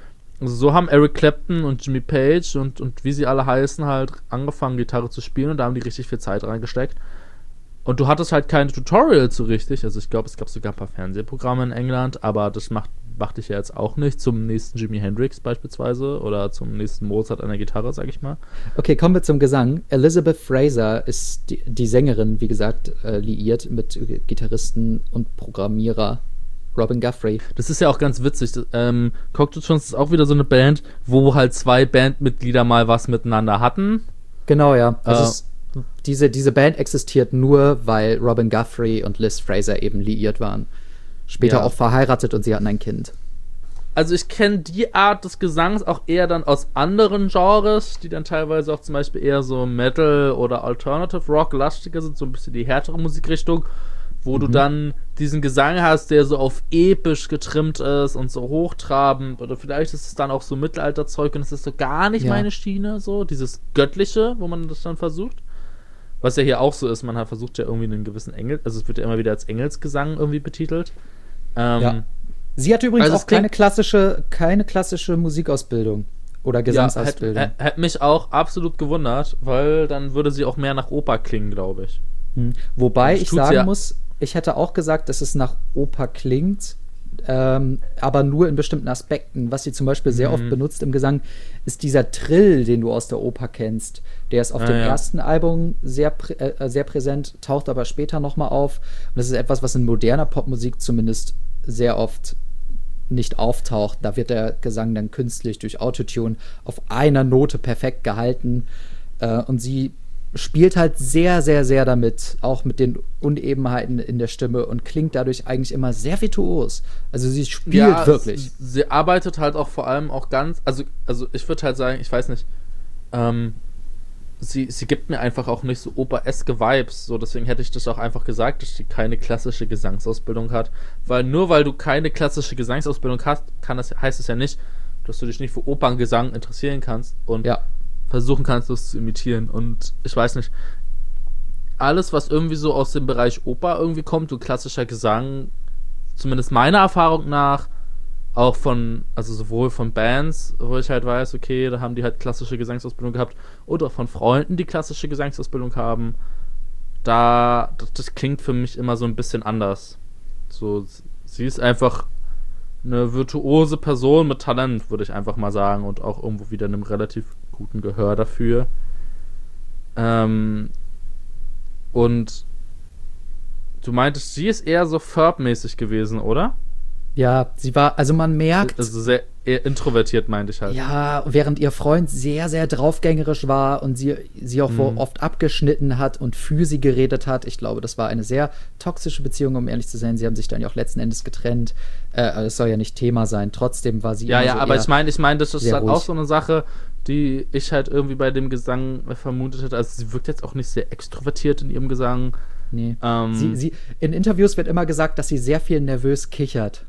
so haben Eric Clapton und Jimmy Page und wie sie alle heißen halt angefangen, Gitarre zu spielen und da haben die richtig viel Zeit reingesteckt. Und du hattest halt keine Tutorials so richtig. Also ich glaube, es gab sogar ein paar Fernsehprogramme in England, aber das macht dich ja jetzt auch nicht zum nächsten Jimi Hendrix beispielsweise oder zum nächsten Mozart an der Gitarre, sag ich mal. Okay, kommen wir zum Gesang. Elizabeth Fraser ist die Sängerin, wie gesagt, liiert mit Gitarristen und Programmierer Robin Guthrie. Das ist ja auch ganz witzig. Cocteau Twins ist auch wieder so eine Band, wo halt 2 Bandmitglieder mal was miteinander hatten. Genau, ja. Also diese Band existiert nur, weil Robin Guthrie und Liz Fraser eben liiert waren. Später auch verheiratet und sie hatten ein Kind. Also ich kenne die Art des Gesangs auch eher dann aus anderen Genres, die dann teilweise auch zum Beispiel eher so Metal oder Alternative Rock lastiger sind, so ein bisschen die härtere Musikrichtung, wo du dann diesen Gesang hast, der so auf episch getrimmt ist und so hochtrabend, oder vielleicht ist es dann auch so Mittelalterzeug und es ist so gar nicht meine Schiene, so dieses Göttliche, wo man das dann versucht. Was ja hier auch so ist, man versucht ja irgendwie einen gewissen also es wird ja immer wieder als Engelsgesang irgendwie betitelt. Sie hatte übrigens auch keine klassische Musikausbildung oder Gesangsausbildung. Ja, hätte mich auch absolut gewundert, weil dann würde sie auch mehr nach Oper klingen, glaube ich. Wobei ich sagen muss, ich hätte auch gesagt, dass es nach Oper klingt, aber nur in bestimmten Aspekten. Was sie zum Beispiel sehr oft benutzt im Gesang, ist dieser Trill, den du aus der Oper kennst. Der ist auf dem ersten Album sehr präsent, taucht aber später nochmal auf. Und das ist etwas, was in moderner Popmusik zumindest sehr oft nicht auftaucht. Da wird der Gesang dann künstlich durch Autotune auf einer Note perfekt gehalten. Und sie spielt halt sehr, sehr, sehr damit, auch mit den Unebenheiten in der Stimme und klingt dadurch eigentlich immer sehr virtuos. Also sie spielt wirklich. Sie arbeitet halt auch vor allem auch ganz, also ich würde halt sagen, ich weiß nicht, sie gibt mir einfach auch nicht so opereske Vibes, so deswegen hätte ich das auch einfach gesagt, dass sie keine klassische Gesangsausbildung hat, weil nur weil du keine klassische Gesangsausbildung hast, heißt es ja nicht, dass du dich nicht für Operngesang interessieren kannst und versuchen kannst, das zu imitieren. Und ich weiß nicht, alles, was irgendwie so aus dem Bereich Oper irgendwie kommt, so klassischer Gesang, zumindest meiner Erfahrung nach, auch also sowohl von Bands, wo ich halt weiß, okay, da haben die halt klassische Gesangsausbildung gehabt, oder von Freunden, die klassische Gesangsausbildung haben, das klingt für mich immer so ein bisschen anders. So, sie ist einfach eine virtuose Person mit Talent, würde ich einfach mal sagen, und auch irgendwo wieder einem relativ guten Gehör dafür. Und du meintest, sie ist eher so Ferb-mäßig gewesen, oder? Ja, sie war, also man merkt... Also sehr eher introvertiert, meinte ich halt. Ja, während ihr Freund sehr, sehr draufgängerisch war und sie auch oft abgeschnitten hat und für sie geredet hat. Ich glaube, das war eine sehr toxische Beziehung, um ehrlich zu sein. Sie haben sich dann ja auch letzten Endes getrennt. Es soll ja nicht Thema sein. Trotzdem war sie ja, so aber ich meine, das ist halt ruhig. auch so eine Sache, die ich halt irgendwie bei dem Gesang vermutet hätte. Also sie wirkt jetzt auch nicht sehr extrovertiert in ihrem Gesang. Nee. Sie in Interviews wird immer gesagt, dass sie sehr viel nervös kichert.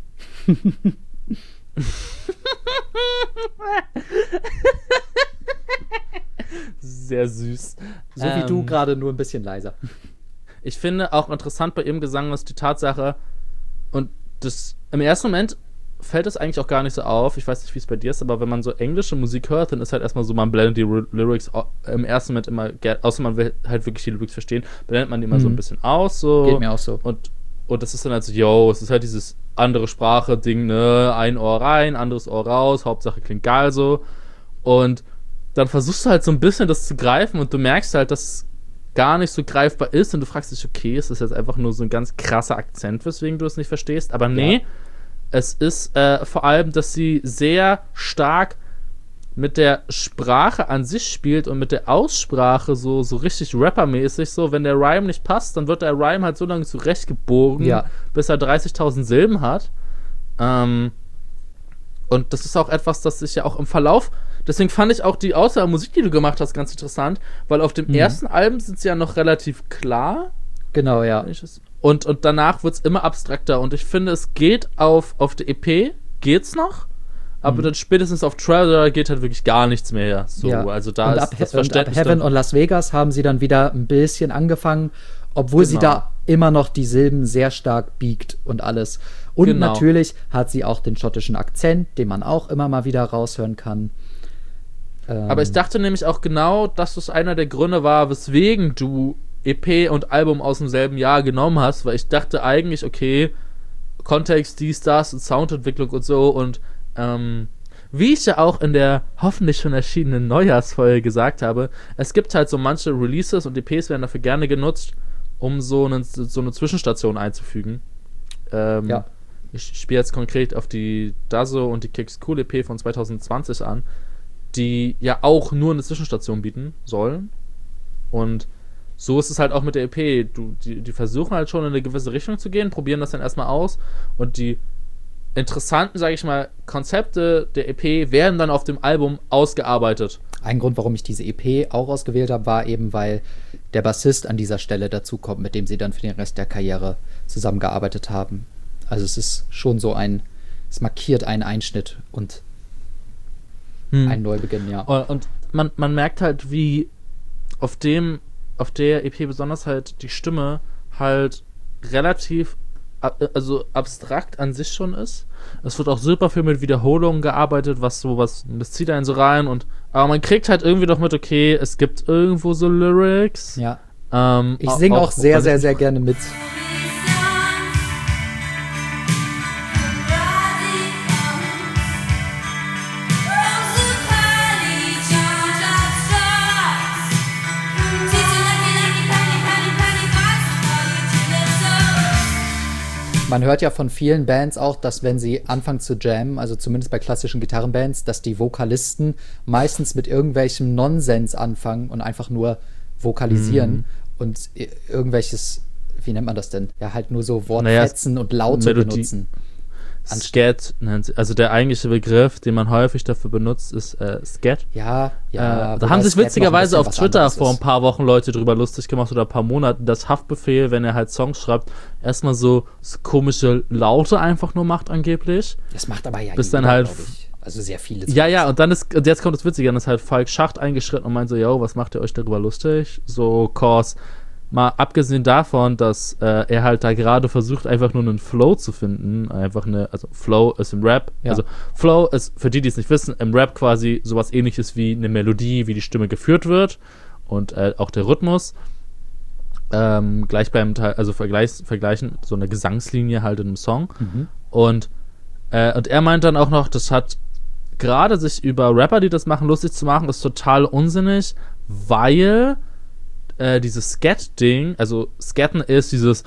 Sehr süß. So wie du gerade, nur ein bisschen leiser. Ich finde auch interessant bei ihrem Gesang ist die Tatsache, und das im ersten Moment fällt es eigentlich auch gar nicht so auf, ich weiß nicht, wie es bei dir ist, aber wenn man so englische Musik hört, dann ist halt erstmal so, man blendet die Lyrics im ersten Moment immer, außer man will halt wirklich die Lyrics verstehen, blendet man die immer so ein bisschen aus. So. Geht mir auch so. Und das ist dann halt so, es ist halt dieses andere Sprache-Ding, ne, ein Ohr rein, anderes Ohr raus, Hauptsache klingt geil so. Und dann versuchst du halt so ein bisschen das zu greifen und du merkst halt, dass es gar nicht so greifbar ist und du fragst dich, okay, ist das jetzt einfach nur so ein ganz krasser Akzent, weswegen du es nicht verstehst? Aber nee, es ist vor allem, dass sie sehr stark mit der Sprache an sich spielt und mit der Aussprache so richtig rappermäßig, so, wenn der Rhyme nicht passt, dann wird der Rhyme halt so lange zurechtgebogen, bis er 30.000 Silben hat. Und das ist auch etwas, das sich ja auch im Verlauf, deswegen fand ich auch die Auswahl Musik, die du gemacht hast, ganz interessant, weil auf dem ersten Album sind sie ja noch relativ klar. Genau, ja. Und danach wird es immer abstrakter und ich finde, es geht auf der EP, geht's noch, aber dann spätestens auf Treasure geht halt wirklich gar nichts mehr. So, also da und ist ab, das Verständnis. Ab Heaven und Las Vegas haben sie dann wieder ein bisschen angefangen, obwohl sie da immer noch die Silben sehr stark biegt und alles. Und Genau. natürlich hat sie auch den schottischen Akzent, den man auch immer mal wieder raushören kann. Aber ich dachte nämlich auch genau, dass das einer der Gründe war, weswegen du EP und Album aus demselben Jahr genommen hast, weil ich dachte eigentlich, okay, Kontext, dies, das und Soundentwicklung und so und wie ich ja auch in der hoffentlich schon erschienenen Neujahrsfolge gesagt habe, es gibt halt so manche Releases und EPs werden dafür gerne genutzt, um so eine Zwischenstation einzufügen. Ja. Ich spiele jetzt konkret auf die Dazzo und die Kicks Cool EP von 2020 an, die ja auch nur eine Zwischenstation bieten sollen. Und so ist es halt auch mit der EP. Die versuchen halt schon in eine gewisse Richtung zu gehen, probieren das dann erstmal aus und die interessanten, sage ich mal, Konzepte der EP werden dann auf dem Album ausgearbeitet. Ein Grund, warum ich diese EP auch ausgewählt habe, war eben, weil der Bassist an dieser Stelle dazukommt, mit dem sie dann für den Rest der Karriere zusammengearbeitet haben. Also es ist schon so es markiert einen Einschnitt und ein Neubeginn, ja. Und man merkt halt, wie auf der EP besonders halt die Stimme halt relativ abstrakt an sich schon ist. Es wird auch super viel mit Wiederholungen gearbeitet, das zieht einen so rein aber man kriegt halt irgendwie doch mit, okay, es gibt irgendwo so Lyrics. Ja. Ich singe auch sehr, sehr, sehr gerne mit. Man hört ja von vielen Bands auch, dass wenn sie anfangen zu jammen, also zumindest bei klassischen Gitarrenbands, dass die Vokalisten meistens mit irgendwelchem Nonsens anfangen und einfach nur vokalisieren und irgendwelches, wie nennt man das denn? Ja, halt nur so Wortfetzen und Laute benutzen. Scat nennt sie. Also der eigentliche Begriff, den man häufig dafür benutzt, ist Scat. Ja. Da haben sich witzigerweise auf Twitter vor ein paar Wochen Leute drüber lustig gemacht oder ein paar Monaten, dass Haftbefehl, wenn er halt Songs schreibt, erstmal so komische Laute einfach nur macht angeblich. Das macht aber ja bis dann halt, glaube ich. Also sehr viele. Ja, und jetzt kommt das Witzige, dann ist halt Falk Schacht eingeschritten und meint so, yo, was macht ihr euch darüber lustig? So, cause mal abgesehen davon, dass er halt da gerade versucht, einfach nur einen Flow zu finden, also Flow ist im Rap, also Flow ist, für die es nicht wissen, im Rap quasi sowas ähnliches wie eine Melodie, wie die Stimme geführt wird und auch der Rhythmus. Gleich beim Teil, also vergleichen so eine Gesangslinie halt in einem Song. Und er meint dann auch noch, das hat gerade sich über Rapper, die das machen, lustig zu machen, ist total unsinnig, weil dieses Scat-Ding, also Scatten ist dieses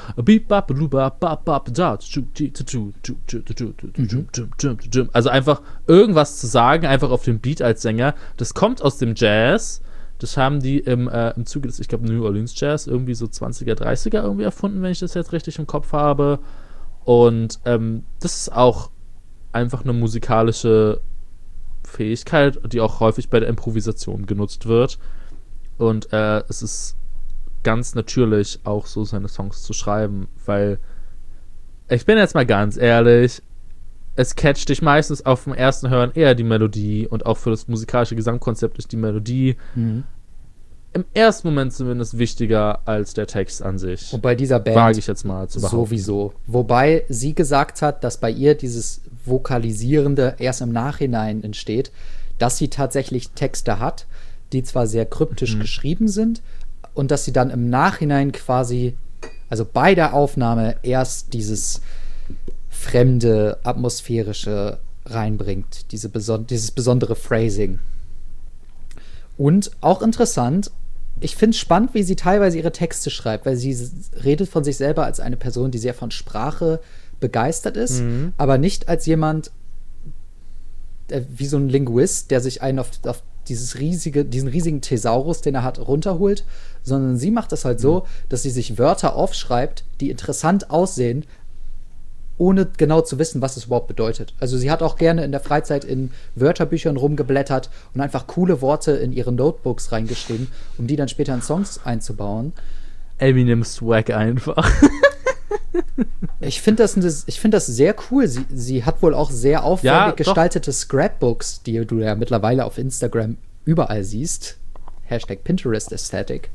also einfach irgendwas zu sagen, einfach auf dem Beat als Sänger, das kommt aus dem Jazz, das haben die im Zuge des, ich glaube, New Orleans Jazz irgendwie so 20er, 30er irgendwie erfunden, wenn ich das jetzt richtig im Kopf habe und das ist auch einfach eine musikalische Fähigkeit, die auch häufig bei der Improvisation genutzt wird. Und es ist ganz natürlich auch so, seine Songs zu schreiben, weil ich bin jetzt mal ganz ehrlich, es catcht dich meistens auf dem ersten Hören eher die Melodie und auch für das musikalische Gesamtkonzept ist die Melodie im ersten Moment zumindest wichtiger als der Text an sich. Und bei dieser Band wage ich jetzt mal zu behaupten. Sowieso. Wobei sie gesagt hat, dass bei ihr dieses Vokalisierende erst im Nachhinein entsteht, dass sie tatsächlich Texte hat, die zwar sehr kryptisch geschrieben sind und dass sie dann im Nachhinein quasi, also bei der Aufnahme erst dieses fremde, atmosphärische reinbringt, dieses besondere Phrasing. Und auch interessant, ich finde es spannend, wie sie teilweise ihre Texte schreibt, weil sie redet von sich selber als eine Person, die sehr von Sprache begeistert ist, aber nicht als jemand, wie so ein Linguist, der sich einen auf diesen riesigen Thesaurus, den er hat, runterholt, sondern sie macht es halt so, dass sie sich Wörter aufschreibt, die interessant aussehen, ohne genau zu wissen, was es überhaupt bedeutet. Also sie hat auch gerne in der Freizeit in Wörterbüchern rumgeblättert und einfach coole Worte in ihre Notebooks reingeschrieben, um die dann später in Songs einzubauen. Eminem Swag einfach. Ich finde das sehr cool. Sie hat wohl auch sehr aufwendig gestaltete Scrapbooks, die du ja mittlerweile auf Instagram überall siehst. Hashtag Pinterest Aesthetic.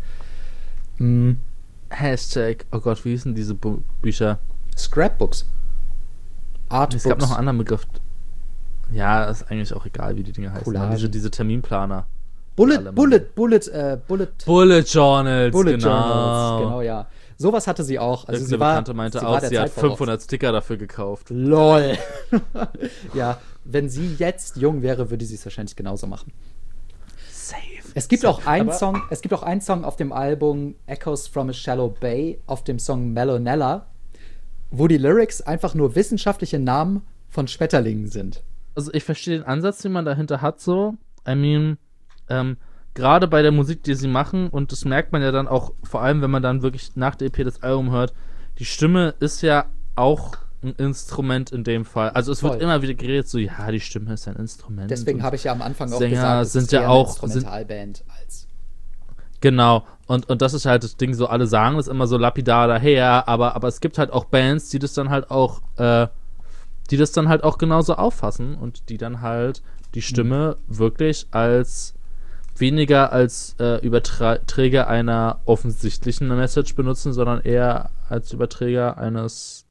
Hashtag, oh Gott, wie hießen diese Bücher? Scrapbooks. Artbooks. Es gab noch einen anderen Begriff. Ja, ist eigentlich auch egal, wie die Dinge heißen. Collagen. Diese Terminplaner. Bullet Journals, genau, ja. Sowas hatte sie auch. Also sie war, Bekannte meinte sie auch, war der sie hat Zeit voraus. 500 Sticker dafür gekauft. LOL. Ja, wenn sie jetzt jung wäre, würde sie es wahrscheinlich genauso machen. Safe. Es gibt auch einen Song auf dem Album Echoes from a Shallow Bay, auf dem Song Melonella, wo die Lyrics einfach nur wissenschaftliche Namen von Schmetterlingen sind. Also ich verstehe den Ansatz, den man dahinter hat, so. I mean, gerade bei der Musik, die sie machen, und das merkt man ja dann auch, vor allem, wenn man dann wirklich nach der EP das Album hört, die Stimme ist ja auch ein Instrument in dem Fall. Also es wird immer wieder geredet, so, ja, die Stimme ist ein Instrument. Deswegen habe ich ja am Anfang auch Sänger gesagt, es sind ist ja eher auch eine Instrumentalband als... Genau, und das ist halt das Ding, so alle sagen das immer so lapidar daher, aber es gibt halt auch Bands, die das dann halt auch genauso auffassen und die dann halt die Stimme wirklich als weniger als Überträger einer offensichtlichen Message benutzen, sondern eher als Überträger eines,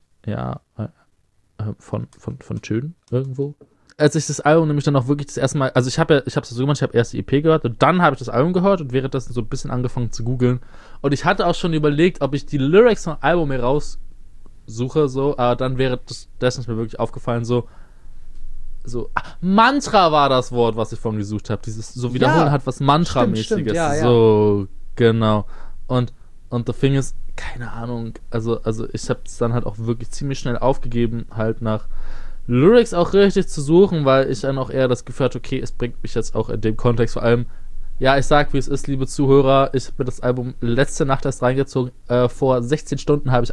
von Tönen irgendwo. Als ich das Album nämlich dann auch wirklich das erste Mal, also ich hab's so gemacht, ich habe erst die EP gehört und dann habe ich das Album gehört und währenddessen so ein bisschen angefangen zu googeln und ich hatte auch schon überlegt, ob ich die Lyrics vom Album mir raussuche, so, aber dann währenddessen ist mir wirklich aufgefallen, so Mantra war das Wort, was ich vorhin gesucht habe. Dieses so Wiederholen hat was Mantra-mäßiges. Ja. So, genau. Und the thing ist, keine Ahnung, also ich habe es dann halt auch wirklich ziemlich schnell aufgegeben, halt nach Lyrics auch richtig zu suchen, weil ich dann auch eher das Gefühl hatte, okay, es bringt mich jetzt auch in dem Kontext vor allem, ja, ich sag, wie es ist, liebe Zuhörer, ich habe mir das Album letzte Nacht erst reingezogen, vor 16 Stunden habe ich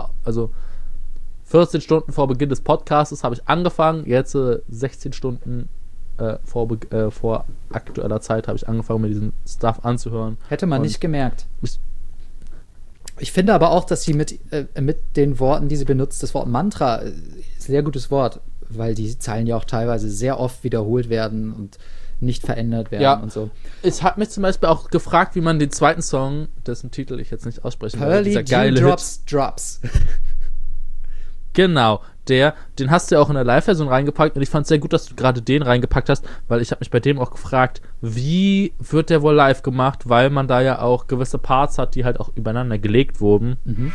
14 Stunden vor Beginn des Podcasts habe ich angefangen, jetzt 16 Stunden vor aktueller Zeit habe ich angefangen, mir diesen Stuff anzuhören. Hätte man nicht gemerkt. Ich finde aber auch, dass sie mit den Worten, die sie benutzt, das Wort Mantra, sehr gutes Wort, weil die Zeilen ja auch teilweise sehr oft wiederholt werden und nicht verändert werden und so. Ich habe mich zum Beispiel auch gefragt, wie man den zweiten Song, dessen Titel ich jetzt nicht aussprechen will, dieser geile Drops. Genau, den hast du ja auch in der Live-Version reingepackt und ich fand es sehr gut, dass du gerade den reingepackt hast, weil ich habe mich bei dem auch gefragt, wie wird der wohl live gemacht, weil man da ja auch gewisse Parts hat, die halt auch übereinander gelegt wurden. Mhm.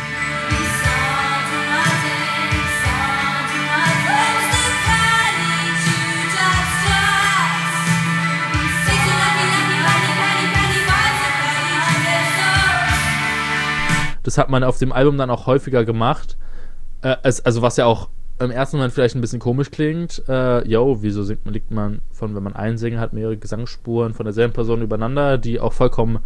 Das hat man auf dem Album dann auch häufiger gemacht. Also was ja auch im ersten Moment vielleicht ein bisschen komisch klingt. Wieso liegt man von, wenn man einen Sänger hat, mehrere Gesangsspuren von derselben Person übereinander, die auch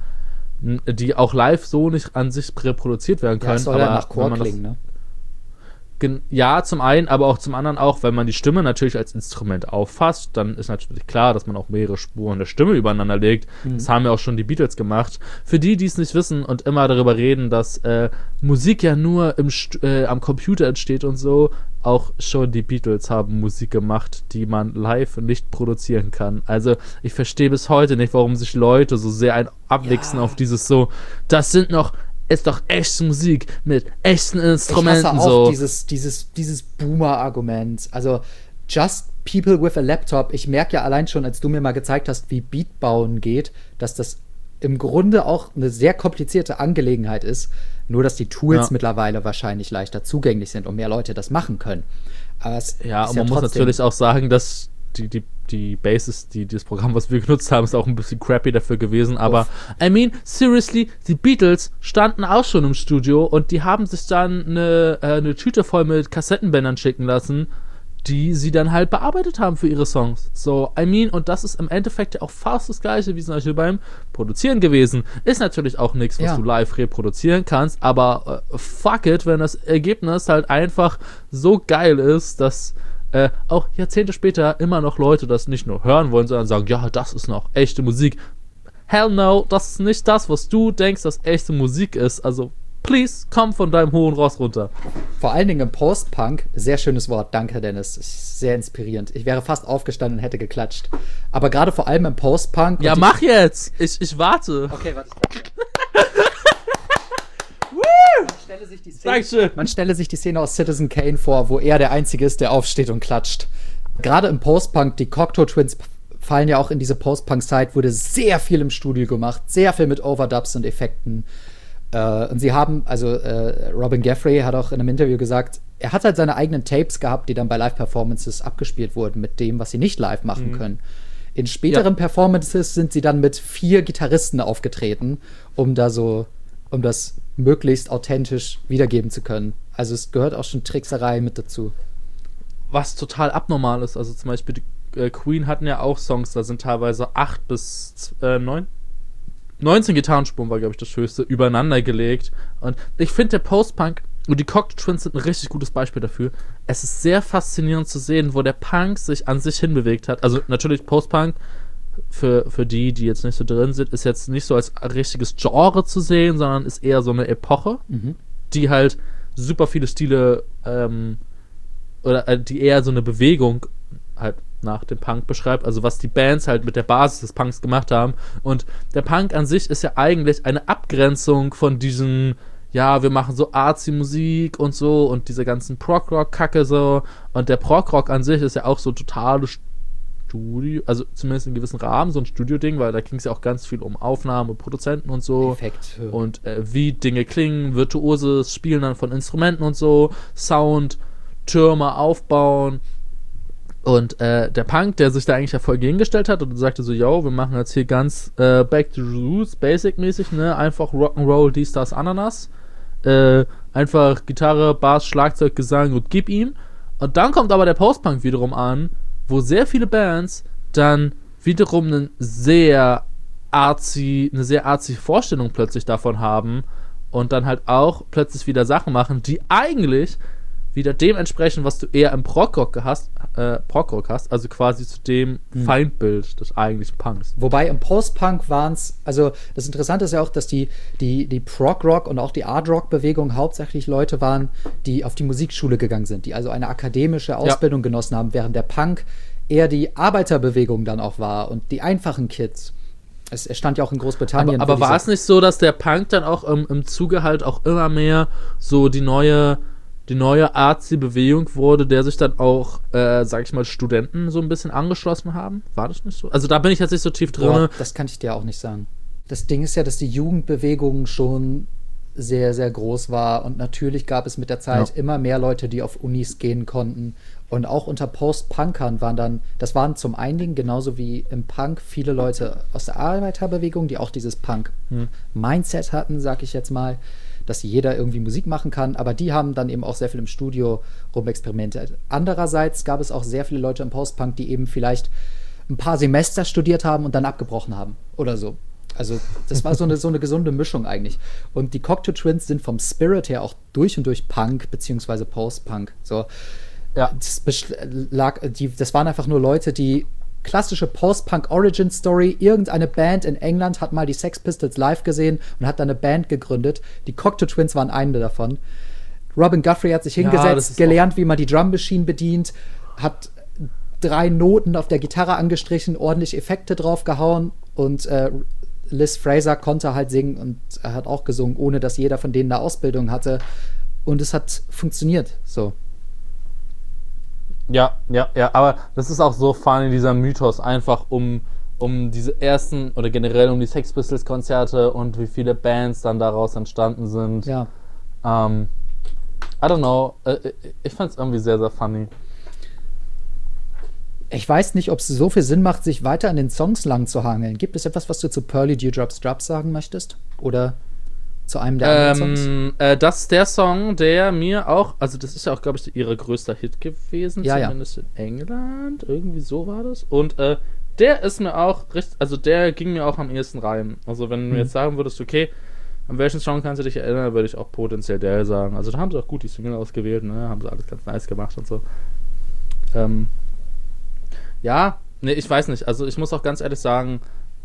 live so nicht an sich reproduziert werden können. Ja, das soll ja nach Chor klingen, ne? Ja, zum einen, aber auch zum anderen auch, wenn man die Stimme natürlich als Instrument auffasst, dann ist natürlich klar, dass man auch mehrere Spuren der Stimme übereinander legt. Das haben ja auch schon die Beatles gemacht. Für die es nicht wissen und immer darüber reden, dass Musik ja nur am Computer entsteht und so, auch schon die Beatles haben Musik gemacht, die man live nicht produzieren kann. Also ich verstehe bis heute nicht, warum sich Leute so sehr abwichsen auf dieses so, ist doch echte Musik mit echten Instrumenten. Ich hasse auch dieses Boomer-Argument. Also, just people with a laptop. Ich merke ja allein schon, als du mir mal gezeigt hast, wie Beat bauen geht, dass das im Grunde auch eine sehr komplizierte Angelegenheit ist. Nur, dass die Tools mittlerweile wahrscheinlich leichter zugänglich sind und mehr Leute das machen können. Aber und man muss natürlich auch sagen, dass die Basis, das Programm, was wir genutzt haben, ist auch ein bisschen crappy dafür gewesen, aber I mean, seriously, die Beatles standen auch schon im Studio und die haben sich dann eine Tüte voll mit Kassettenbändern schicken lassen, die sie dann halt bearbeitet haben für ihre Songs. So, I mean, und das ist im Endeffekt ja auch fast das Gleiche wie zum Beispiel beim Produzieren gewesen. Ist natürlich auch nichts, was du live reproduzieren kannst, aber fuck it, wenn das Ergebnis halt einfach so geil ist, dass auch Jahrzehnte später immer noch Leute das nicht nur hören wollen, sondern sagen, ja, das ist noch echte Musik. Hell no, das ist nicht das, was du denkst, dass echte Musik ist. Also, please, komm von deinem hohen Ross runter. Vor allen Dingen im Post-Punk, sehr schönes Wort, danke Dennis, sehr inspirierend. Ich wäre fast aufgestanden und hätte geklatscht. Aber gerade vor allem im Post-Punk... Ja, mach jetzt! Ich warte. Okay, warte. Man stelle sich die Szene aus Citizen Kane vor, wo er der Einzige ist, der aufsteht und klatscht. Gerade im Post-Punk, die Cocteau Twins fallen ja auch in diese Post-Punk-Zeit, wurde sehr viel im Studio gemacht, sehr viel mit Overdubs und Effekten. Und sie haben, Robin Gaffrey hat auch in einem Interview gesagt, er hat halt seine eigenen Tapes gehabt, die dann bei Live-Performances abgespielt wurden mit dem, was sie nicht live machen können. In späteren Performances sind sie dann mit 4 Gitarristen aufgetreten, um das möglichst authentisch wiedergeben zu können. Also es gehört auch schon Trickserei mit dazu. Was total abnormal ist, also zum Beispiel die Queen hatten ja auch Songs, da sind teilweise 8 bis 19 Gitarrenspuren war, glaube ich, das höchste, übereinander gelegt. Und ich finde, der Post-Punk und die Cocteau Twins sind ein richtig gutes Beispiel dafür. Es ist sehr faszinierend zu sehen, wo der Punk sich an sich hinbewegt hat. Also natürlich Post-Punk, für die jetzt nicht so drin sind, ist jetzt nicht so als richtiges Genre zu sehen, sondern ist eher so eine Epoche, die halt super viele Stile oder die eher so eine Bewegung halt nach dem Punk beschreibt, also was die Bands halt mit der Basis des Punks gemacht haben. Und der Punk an sich ist ja eigentlich eine Abgrenzung von diesen, ja, wir machen so Artsy-Musik und so und diese ganzen Prog-Rock-Kacke so. Und der Prog-Rock an sich ist ja auch so totale Studio, also zumindest in gewissen Rahmen, so ein Studio-Ding, weil da ging es ja auch ganz viel um Aufnahmen und Produzenten und so. Effekt. Und wie Dinge klingen, virtuoses Spielen dann von Instrumenten und so, Sound, Türme aufbauen. Und der Punk, der sich da eigentlich ja voll gegengestellt hat und sagte so, yo, wir machen jetzt hier ganz Back to the Roots, Basic-mäßig, ne, einfach Rock'n'Roll, dies, das, Ananas, einfach Gitarre, Bass, Schlagzeug, Gesang und gib ihm. Und dann kommt aber der Post-Punk wiederum an, wo sehr viele Bands dann wiederum eine sehr artsy Vorstellung plötzlich davon haben und dann halt auch plötzlich wieder Sachen machen, die eigentlich wieder dementsprechend, was du eher im Prog-Rock hast, also quasi zu dem Feindbild des eigentlichen Punks. Wobei im Post-Punk waren es, also das Interessante ist ja auch, dass die Prog-Rock und auch die Art-Rock-Bewegung hauptsächlich Leute waren, die auf die Musikschule gegangen sind, die also eine akademische Ausbildung genossen haben, während der Punk eher die Arbeiterbewegung dann auch war und die einfachen Kids. Es stand ja auch in Großbritannien. Aber war es nicht so, dass der Punk dann auch im Zuge halt auch immer mehr so die neue Artsy-Bewegung wurde, der sich dann auch, sag ich mal, Studenten so ein bisschen angeschlossen haben? War das nicht so? Also da bin ich jetzt nicht so tief drin. Das kann ich dir auch nicht sagen. Das Ding ist ja, dass die Jugendbewegung schon sehr, sehr groß war und natürlich gab es mit der Zeit immer mehr Leute, die auf Unis gehen konnten und auch unter Post-Punkern das waren zum einen genauso wie im Punk viele Leute aus der Arbeiterbewegung, die auch dieses Punk-Mindset hatten, sag ich jetzt mal, dass jeder irgendwie Musik machen kann, aber die haben dann eben auch sehr viel im Studio rumexperimentiert. Andererseits gab es auch sehr viele Leute im Post-Punk, die eben vielleicht ein paar Semester studiert haben und dann abgebrochen haben oder so. Also das war so eine gesunde Mischung eigentlich. Und die Cocteau Twins sind vom Spirit her auch durch und durch Punk beziehungsweise Post-Punk. So. Ja. Das waren einfach nur Leute, die klassische Post-Punk-Origin-Story. Irgendeine Band in England hat mal die Sex Pistols live gesehen und hat dann eine Band gegründet. Die Cocteau Twins waren eine davon. Robin Guthrie hat sich hingesetzt, gelernt, wie man die Drum Machine bedient, hat 3 Noten auf der Gitarre angestrichen, ordentlich Effekte draufgehauen und Liz Fraser konnte halt singen und er hat auch gesungen, ohne dass jeder von denen eine Ausbildung hatte. Und es hat funktioniert, so. Ja, aber das ist auch so funny, dieser Mythos, einfach um diese ersten oder generell um die Sex Pistols Konzerte und wie viele Bands dann daraus entstanden sind. Ja. I don't know, ich fand's irgendwie sehr, sehr funny. Ich weiß nicht, ob es so viel Sinn macht, sich weiter an den Songs lang zu hangeln. Gibt es etwas, was du zu Pearly Dewdrops Drops sagen möchtest? Oder zu einem der anderen Songs? Das ist der Song, der mir auch, also das ist ja auch, glaube ich, ihre größter Hit gewesen, zumindest in England. Irgendwie so war das. Und der ist mir auch, also der ging mir auch am ehesten rein. Also wenn du jetzt sagen würdest, okay, an welchen Song kannst du dich erinnern, würde ich auch potenziell der sagen. Also da haben sie auch gut die Single ausgewählt, ne? Haben sie alles ganz nice gemacht und so. Ja, nee, ich weiß nicht. Also ich muss auch ganz ehrlich sagen,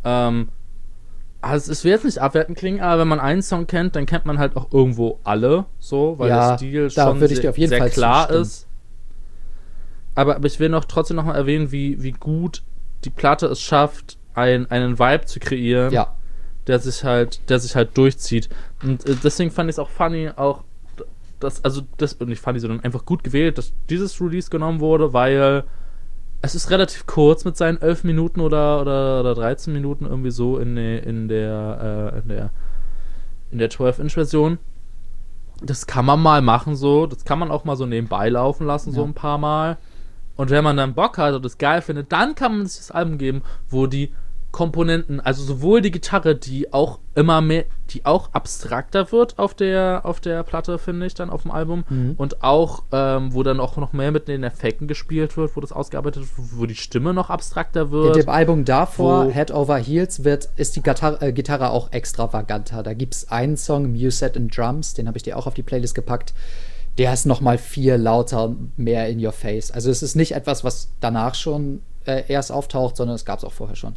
also es wird jetzt nicht abwertend klingen, aber wenn man einen Song kennt, dann kennt man halt auch irgendwo alle, so, weil der Stil schon sehr klar ist. Aber ich will trotzdem noch mal erwähnen, wie gut die Platte es schafft, einen Vibe zu kreieren, der sich halt durchzieht. Und deswegen fand ich es auch funny, auch und ich fand die so dann einfach gut gewählt, dass dieses Release genommen wurde, weil es ist relativ kurz mit seinen 11 Minuten oder 13 Minuten irgendwie so in der 12-Inch-Version. Das kann man mal machen so, das kann man auch mal so nebenbei laufen lassen, so ein paar Mal. Und wenn man dann Bock hat und das geil findet, dann kann man sich das Album geben, wo die Komponenten, also sowohl die Gitarre, die auch immer mehr, die auch abstrakter wird auf der Platte, finde ich, dann auf dem Album, und auch, wo dann auch noch mehr mit den Effekten gespielt wird, wo das ausgearbeitet wird, wo die Stimme noch abstrakter wird. In dem Album davor, Head Over Heels, ist die Gitarre auch extravaganter. Da gibt es einen Song, Musette and Drums, den habe ich dir auch auf die Playlist gepackt. Der ist nochmal viel lauter, mehr in your face. Also es ist nicht etwas, was danach schon erst auftaucht, sondern es gab es auch vorher schon.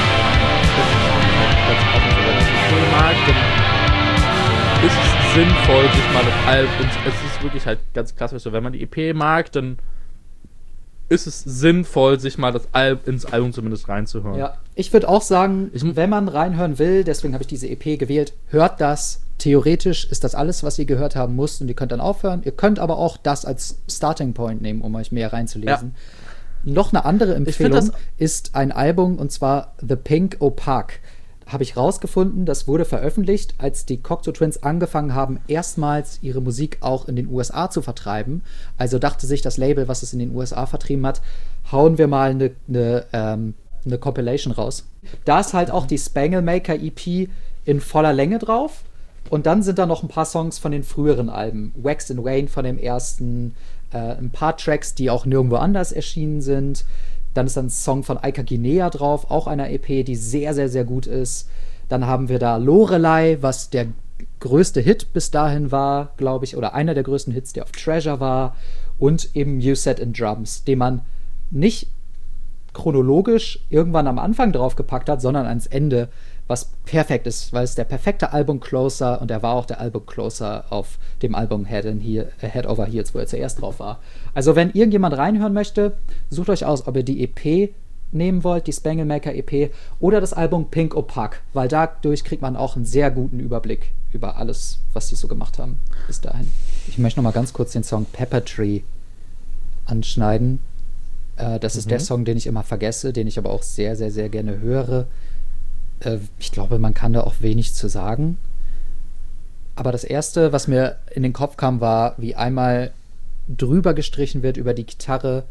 Ist es sinnvoll, sich mal das Album, es ist wirklich halt ganz klassisch, wenn man die EP mag, dann ist es sinnvoll, sich mal das ins Album zumindest reinzuhören. Ja, ich würde auch sagen, wenn man reinhören will, deswegen habe ich diese EP gewählt, hört das. Theoretisch ist das alles, was ihr gehört haben müsst, und ihr könnt dann aufhören. Ihr könnt aber auch das als Starting Point nehmen, um euch mehr reinzulesen. Ja. Noch eine andere Empfehlung ist ein Album, und zwar The Pink Opaque. Habe ich rausgefunden, das wurde veröffentlicht, als die Cocteau Twins angefangen haben, erstmals ihre Musik auch in den USA zu vertreiben. Also dachte sich das Label, was es in den USA vertrieben hat, hauen wir mal eine Compilation raus. Da ist halt auch die Spangle Maker EP in voller Länge drauf. Und dann sind da noch ein paar Songs von den früheren Alben. Wax and Wayne von dem ersten, ein paar Tracks, die auch nirgendwo anders erschienen sind. Dann ist ein Song von Iker Guinea drauf, auch einer EP, die sehr, sehr, sehr gut ist. Dann haben wir da Lorelei, was der größte Hit bis dahin war, glaube ich, oder einer der größten Hits, der auf Treasure war. Und eben Musette and Drums, den man nicht chronologisch irgendwann am Anfang draufgepackt hat, sondern ans Ende, was perfekt ist, weil es der perfekte Album-Closer, und er war auch der Album-Closer auf dem Album Head Over Heels, wo er zuerst drauf war. Also wenn irgendjemand reinhören möchte, sucht euch aus, ob ihr die EP nehmen wollt, die Spangle Maker EP, oder das Album Pink Opaque, weil dadurch kriegt man auch einen sehr guten Überblick über alles, was die so gemacht haben bis dahin. Ich möchte noch mal ganz kurz den Song Pepper Tree anschneiden. Das ist der Song, den ich immer vergesse, den ich aber auch sehr, sehr, sehr gerne höre. Ich glaube, man kann da auch wenig zu sagen. Aber das Erste, was mir in den Kopf kam, war, wie einmal drüber gestrichen wird über die Gitarre.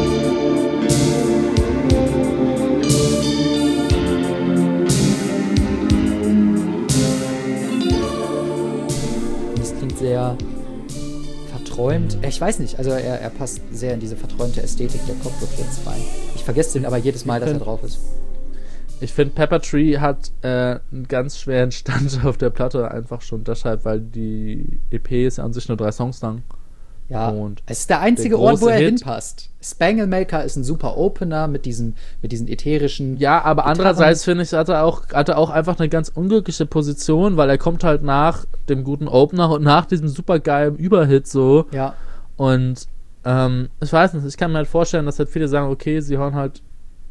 Das klingt sehr verträumt. Ich weiß nicht, also er passt sehr in diese verträumte Ästhetik der Cocteau Twins rein. Ich vergesse den aber jedes Mal, dass er drauf ist. Ich finde, Pepper Tree hat einen ganz schweren Stand auf der Platte, einfach schon deshalb, weil die EP ist ja an sich nur 3 Songs lang. Ja, und es ist der einzige Ort, wo er hinpasst. Spangle Maker ist ein super Opener mit diesen ätherischen Ja, aber Gitarren. Andererseits finde ich, hat er auch einfach eine ganz unglückliche Position, weil er kommt halt nach dem guten Opener und nach diesem super geilen Überhit so. Ja. Und ich weiß nicht, ich kann mir halt vorstellen, dass halt viele sagen, okay, sie hören halt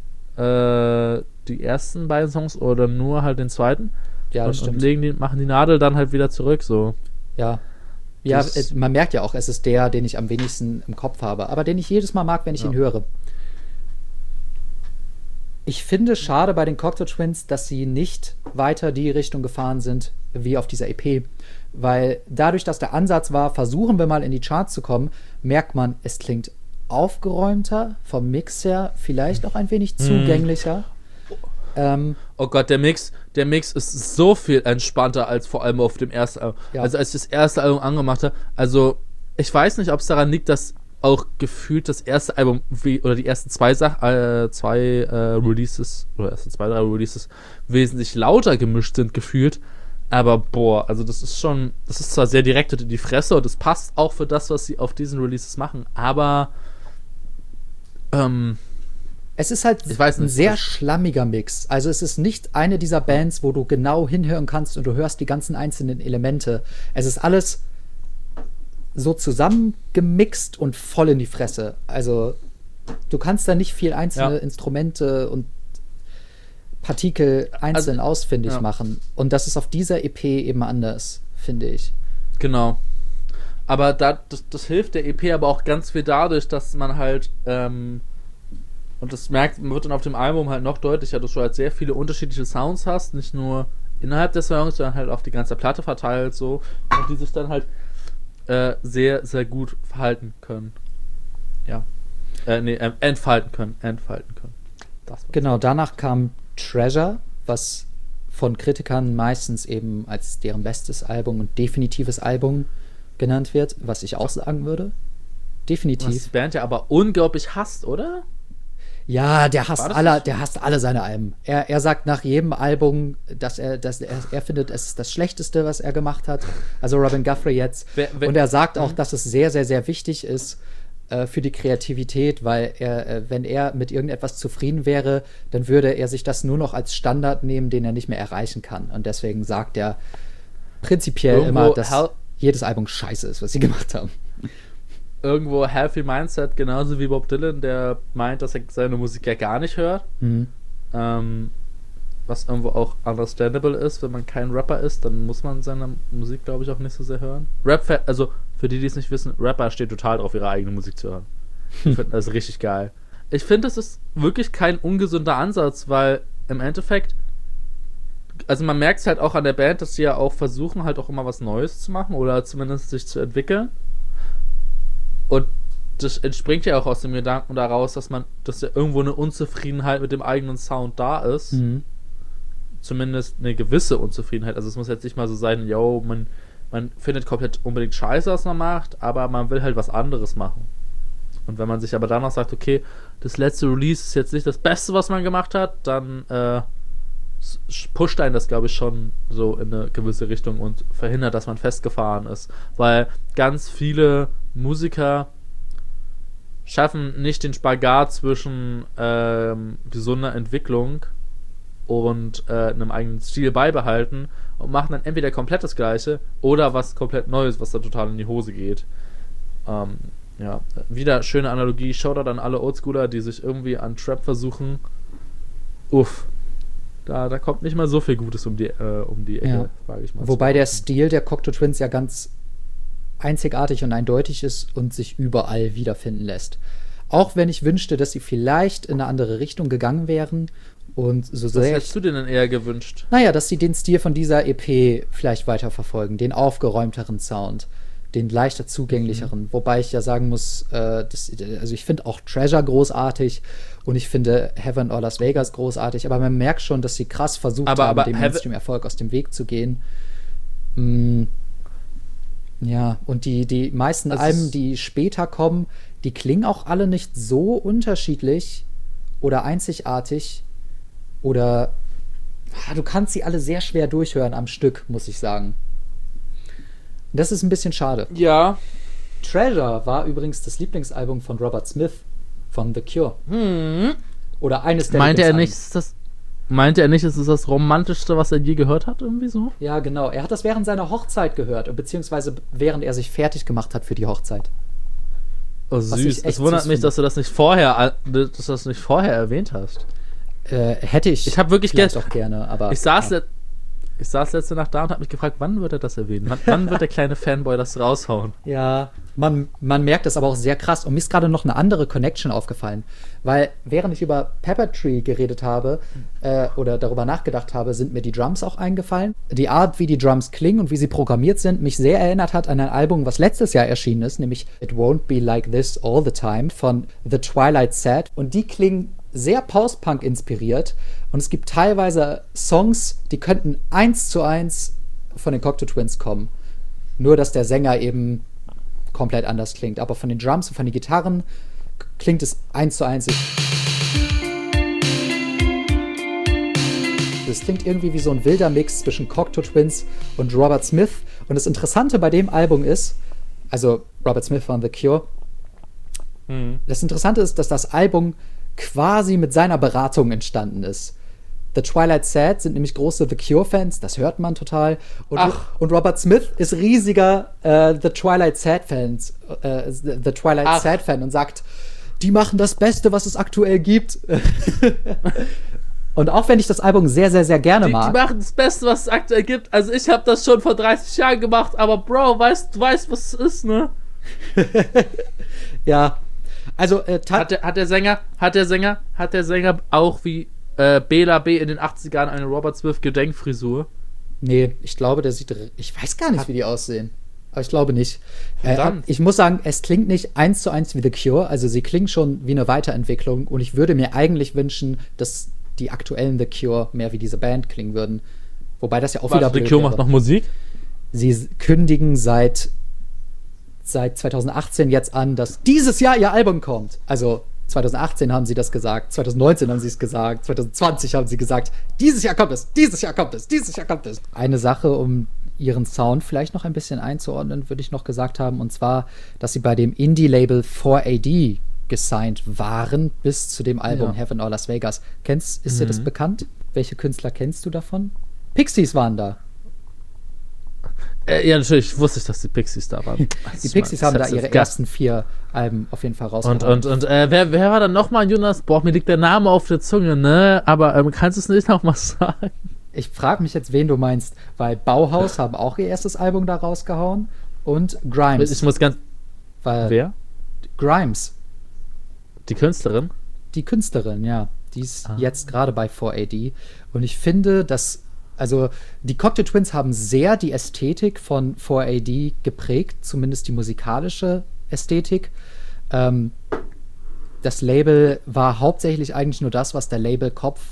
die ersten beiden Songs oder nur halt den zweiten. Ja, das stimmt. Und machen die Nadel dann halt wieder zurück, so. Ja. Ja, man merkt ja auch, es ist der, den ich am wenigsten im Kopf habe, aber den ich jedes Mal mag, wenn ich ihn höre. Ich finde schade bei den Cocteau Twins, dass sie nicht weiter die Richtung gefahren sind wie auf dieser EP, weil dadurch, dass der Ansatz war, versuchen wir mal in die Charts zu kommen, merkt man, es klingt aufgeräumter, vom Mix her vielleicht auch ein wenig zugänglicher. Oh Gott, der Mix ist so viel entspannter als vor allem auf dem ersten Album. Ja. Also als ich das erste Album angemacht habe, also ich weiß nicht, ob es daran liegt, dass auch gefühlt das erste Album oder die ersten zwei Releases oder ersten 2, 3 Releases wesentlich lauter gemischt sind gefühlt. Aber boah, also das ist zwar sehr direkt in die Fresse und das passt auch für das, was sie auf diesen Releases machen, aber es ist halt ein sehr schlammiger Mix. Also es ist nicht eine dieser Bands, wo du genau hinhören kannst und du hörst die ganzen einzelnen Elemente. Es ist alles so zusammengemixt und voll in die Fresse. Also du kannst da nicht viel einzelne Instrumente und Partikel einzeln ausfindig machen. Und das ist auf dieser EP eben anders, finde ich. Genau. Aber das hilft der EP aber auch ganz viel dadurch, dass man halt, und das wird dann auf dem Album halt noch deutlicher, dass du halt sehr viele unterschiedliche Sounds hast, nicht nur innerhalb der Songs, sondern halt auf die ganze Platte verteilt so, und die sich dann halt sehr, sehr gut verhalten können. Ja. Entfalten können. Genau, danach kam Treasure, was von Kritikern meistens eben als deren bestes Album und definitives Album genannt wird, was ich auch sagen würde. Definitiv. Was die Band ja aber unglaublich hasst, oder? Ja, der hasst alle seine Alben. Er sagt nach jedem Album, dass er findet, es ist das Schlechteste, was er gemacht hat. Also Robin Guthrie jetzt. Und er sagt auch, dass es sehr, sehr, sehr wichtig ist für die Kreativität, weil wenn er mit irgendetwas zufrieden wäre, dann würde er sich das nur noch als Standard nehmen, den er nicht mehr erreichen kann. Und deswegen sagt er prinzipiell immer, dass jedes Album scheiße ist, was sie gemacht haben. Irgendwo Healthy Mindset, genauso wie Bob Dylan, der meint, dass er seine Musik ja gar nicht hört. Was irgendwo auch understandable ist, wenn man kein Rapper ist, dann muss man seine Musik, glaube ich, auch nicht so sehr hören. Also für die es nicht wissen, Rapper stehen total drauf, ihre eigene Musik zu hören. Ich finde das richtig geil. Ich finde, das ist wirklich kein ungesunder Ansatz, weil im Endeffekt, also man merkt es halt auch an der Band, dass sie ja auch versuchen, halt auch immer was Neues zu machen oder zumindest sich zu entwickeln. Und das entspringt ja auch aus dem Gedanken daraus, dass ja irgendwo eine Unzufriedenheit mit dem eigenen Sound da ist. Zumindest eine gewisse Unzufriedenheit. Also es muss jetzt nicht mal so sein, man findet komplett unbedingt scheiße, was man macht, aber man will halt was anderes machen. Und wenn man sich aber danach sagt, okay, das letzte Release ist jetzt nicht das Beste, was man gemacht hat, dann pusht einen das, glaube ich, schon so in eine gewisse Richtung und verhindert, dass man festgefahren ist. Weil ganz viele Musiker schaffen nicht den Spagat zwischen gesunder Entwicklung und einem eigenen Stil beibehalten und machen dann entweder komplett das Gleiche oder was komplett Neues, was dann total in die Hose geht. Ja, wieder schöne Analogie. Shoutout an alle Oldschooler, die sich irgendwie an Trap versuchen. Uff. Da kommt nicht mal so viel Gutes um die Ecke, sage ich mal. Wobei der Stil der Cocteau Twins ja ganz einzigartig und eindeutig ist und sich überall wiederfinden lässt. Auch wenn ich wünschte, dass sie vielleicht in eine andere Richtung gegangen wären. Und so Was hättest du dir denn eher gewünscht? Naja, dass sie den Stil von dieser EP vielleicht weiterverfolgen, den aufgeräumteren Sound, den leichter zugänglicheren. Wobei ich ja sagen muss, also ich finde auch Treasure großartig und ich finde Heaven or Las Vegas großartig, aber man merkt schon, dass sie krass versucht haben, dem Mainstream-Erfolg aus dem Weg zu gehen. Ja, und die meisten Alben, die später kommen, die klingen auch alle nicht so unterschiedlich oder einzigartig oder du kannst sie alle sehr schwer durchhören am Stück, muss ich sagen. Das ist ein bisschen schade. Ja. Treasure war übrigens das Lieblingsalbum von Robert Smith von The Cure. Oder eines der Meinte er nicht, es ist das Romantischste, was er je gehört hat, irgendwie so? Ja, genau. Er hat das während seiner Hochzeit gehört, beziehungsweise während er sich fertig gemacht hat für die Hochzeit. Oh, süß. Es wundert mich, dass du das nicht vorher erwähnt hast. Hätte ich habe wirklich auch gerne, aber ich saß letzte Nacht da und habe mich gefragt, wann wird er das erwähnen? Wann wird der kleine Fanboy das raushauen? Ja, man merkt das aber auch sehr krass. Und mir ist gerade noch eine andere Connection aufgefallen. Weil während ich über Pepper Tree geredet habe oder darüber nachgedacht habe, sind mir die Drums auch eingefallen. Die Art, wie die Drums klingen und wie sie programmiert sind, mich sehr erinnert hat an ein Album, was letztes Jahr erschienen ist, nämlich It Won't Be Like This All the Time von The Twilight Sad. Und die klingen sehr Post-Punk inspiriert und es gibt teilweise Songs, die könnten 1:1 von den Cocteau Twins kommen. Nur, dass der Sänger eben komplett anders klingt. Aber von den Drums und von den Gitarren klingt es 1:1. Es klingt irgendwie wie so ein wilder Mix zwischen Cocteau Twins und Robert Smith. Und das Interessante bei dem Album ist, also Robert Smith von The Cure, das Interessante ist, dass das Album quasi mit seiner Beratung entstanden ist. The Twilight Sad sind nämlich große The Cure-Fans, das hört man total. Und Robert Smith ist riesiger The Twilight Sad-Fan und sagt, die machen das Beste, was es aktuell gibt. Und auch wenn ich das Album sehr, sehr, sehr gerne Die mag. machen das Beste, was es aktuell gibt. Also ich habe das schon vor 30 Jahren gemacht, aber Bro, du weißt, was es ist, ne? Ja. Also, Hat der Sänger auch wie Bela B. in den 80ern eine Robert Smith Gedenkfrisur? nee, ich glaube, ich weiß gar nicht, wie die aussehen. Aber ich glaube nicht. Verdammt. Ich muss sagen, es klingt nicht 1:1 wie The Cure. Also sie klingen schon wie eine Weiterentwicklung. Und ich würde mir eigentlich wünschen, dass die aktuellen The Cure mehr wie diese Band klingen würden. Wobei das ja auch wieder The blöd Cure wäre. macht noch Musik? Sie kündigen seit 2018 jetzt an, dass dieses Jahr ihr Album kommt. Also 2018 haben sie das gesagt, 2019 haben sie es gesagt, 2020 haben sie gesagt, dieses Jahr kommt es, dieses Jahr kommt es, dieses Jahr kommt es. Eine Sache, um ihren Sound vielleicht noch ein bisschen einzuordnen, würde ich noch gesagt haben, und zwar, dass sie bei dem Indie-Label 4AD gesigned waren, bis zu dem Album Heaven or Las Vegas. Ist dir das bekannt? Welche Künstler kennst du davon? Pixies waren da. Ja, natürlich wusste ich, dass die Pixies da waren. Die Pixies haben da ihre ersten 4 Alben auf jeden Fall rausgebracht. Und wer war dann nochmal, Jonas? Boah, mir liegt der Name auf der Zunge, ne? Aber kannst du es nicht nochmal sagen? Ich frage mich jetzt, wen du meinst, weil Bauhaus haben auch ihr erstes Album da rausgehauen und Grimes. Ich muss ganz... Wer? Grimes. Die Künstlerin? Die Künstlerin, ja. Die ist jetzt gerade bei 4AD. Und ich finde, dass also die Cocteau Twins haben sehr die Ästhetik von 4AD geprägt, zumindest die musikalische Ästhetik. Das Label war hauptsächlich eigentlich nur das, was der Labelkopf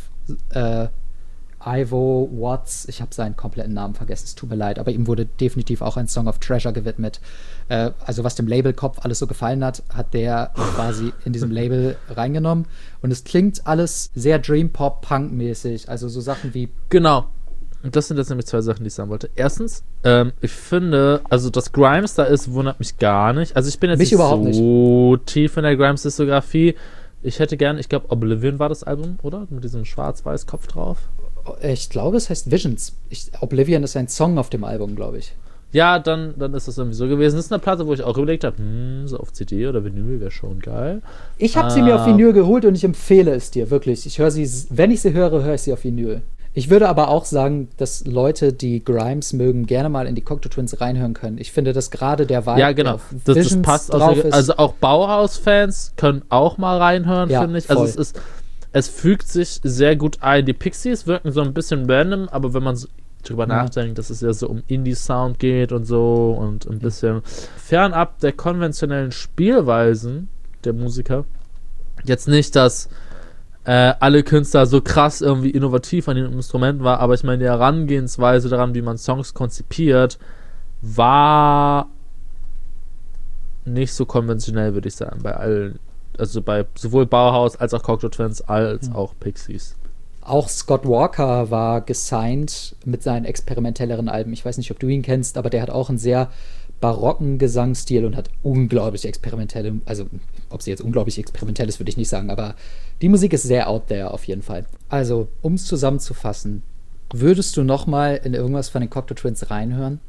Ivo Watts, ich habe seinen kompletten Namen vergessen, es tut mir leid, aber ihm wurde definitiv auch ein Song of Treasure gewidmet. Also was dem Labelkopf alles so gefallen hat, hat der quasi in diesem Label reingenommen. Und es klingt alles sehr Dream-Pop-Punk-mäßig, also so Sachen wie... Genau. Und das sind jetzt nämlich 2 Sachen, die ich sagen wollte. Erstens, ich finde, also dass Grimes da ist, wundert mich gar nicht. Also ich bin jetzt nicht so tief in der Grimes-Diskografie. Ich hätte gern, ich glaube, Oblivion war das Album, oder? Mit diesem schwarz-weiß Kopf drauf. Ich glaube, es heißt Visions. Oblivion ist ein Song auf dem Album, glaube ich. Ja, dann ist das irgendwie so gewesen. Das ist eine Platte, wo ich auch überlegt habe, so auf CD oder Vinyl wäre schon geil. Ich habe sie mir auf Vinyl geholt und ich empfehle es dir, wirklich. Ich höre sie, wenn ich sie höre, höre ich sie auf Vinyl. Ich würde aber auch sagen, dass Leute, die Grimes mögen, gerne mal in die Cocteau Twins reinhören können. Ich finde, dass gerade der Vibe, ja, genau, das passt drauf ist. Also auch Bauhaus-Fans können auch mal reinhören, ja, finde ich. Also es fügt sich sehr gut ein. Die Pixies wirken so ein bisschen random, aber wenn man drüber nachdenkt, dass es ja so um Indie-Sound geht und so und ein bisschen fernab der konventionellen Spielweisen der Musiker. Jetzt nicht, dass alle Künstler so krass irgendwie innovativ an den Instrumenten war, aber ich meine, die Herangehensweise daran, wie man Songs konzipiert, war nicht so konventionell, würde ich sagen, bei allen, also bei sowohl Bauhaus als auch Cocteau Twins als auch Pixies. Auch Scott Walker war gesigned mit seinen experimentelleren Alben. Ich weiß nicht, ob du ihn kennst, aber der hat auch einen sehr barocken Gesangsstil und hat unglaublich experimentelle, also ob sie jetzt unglaublich experimentell ist, würde ich nicht sagen, aber die Musik ist sehr out there auf jeden Fall. Also, um es zusammenzufassen, würdest du noch mal in irgendwas von den Cocteau Twins reinhören?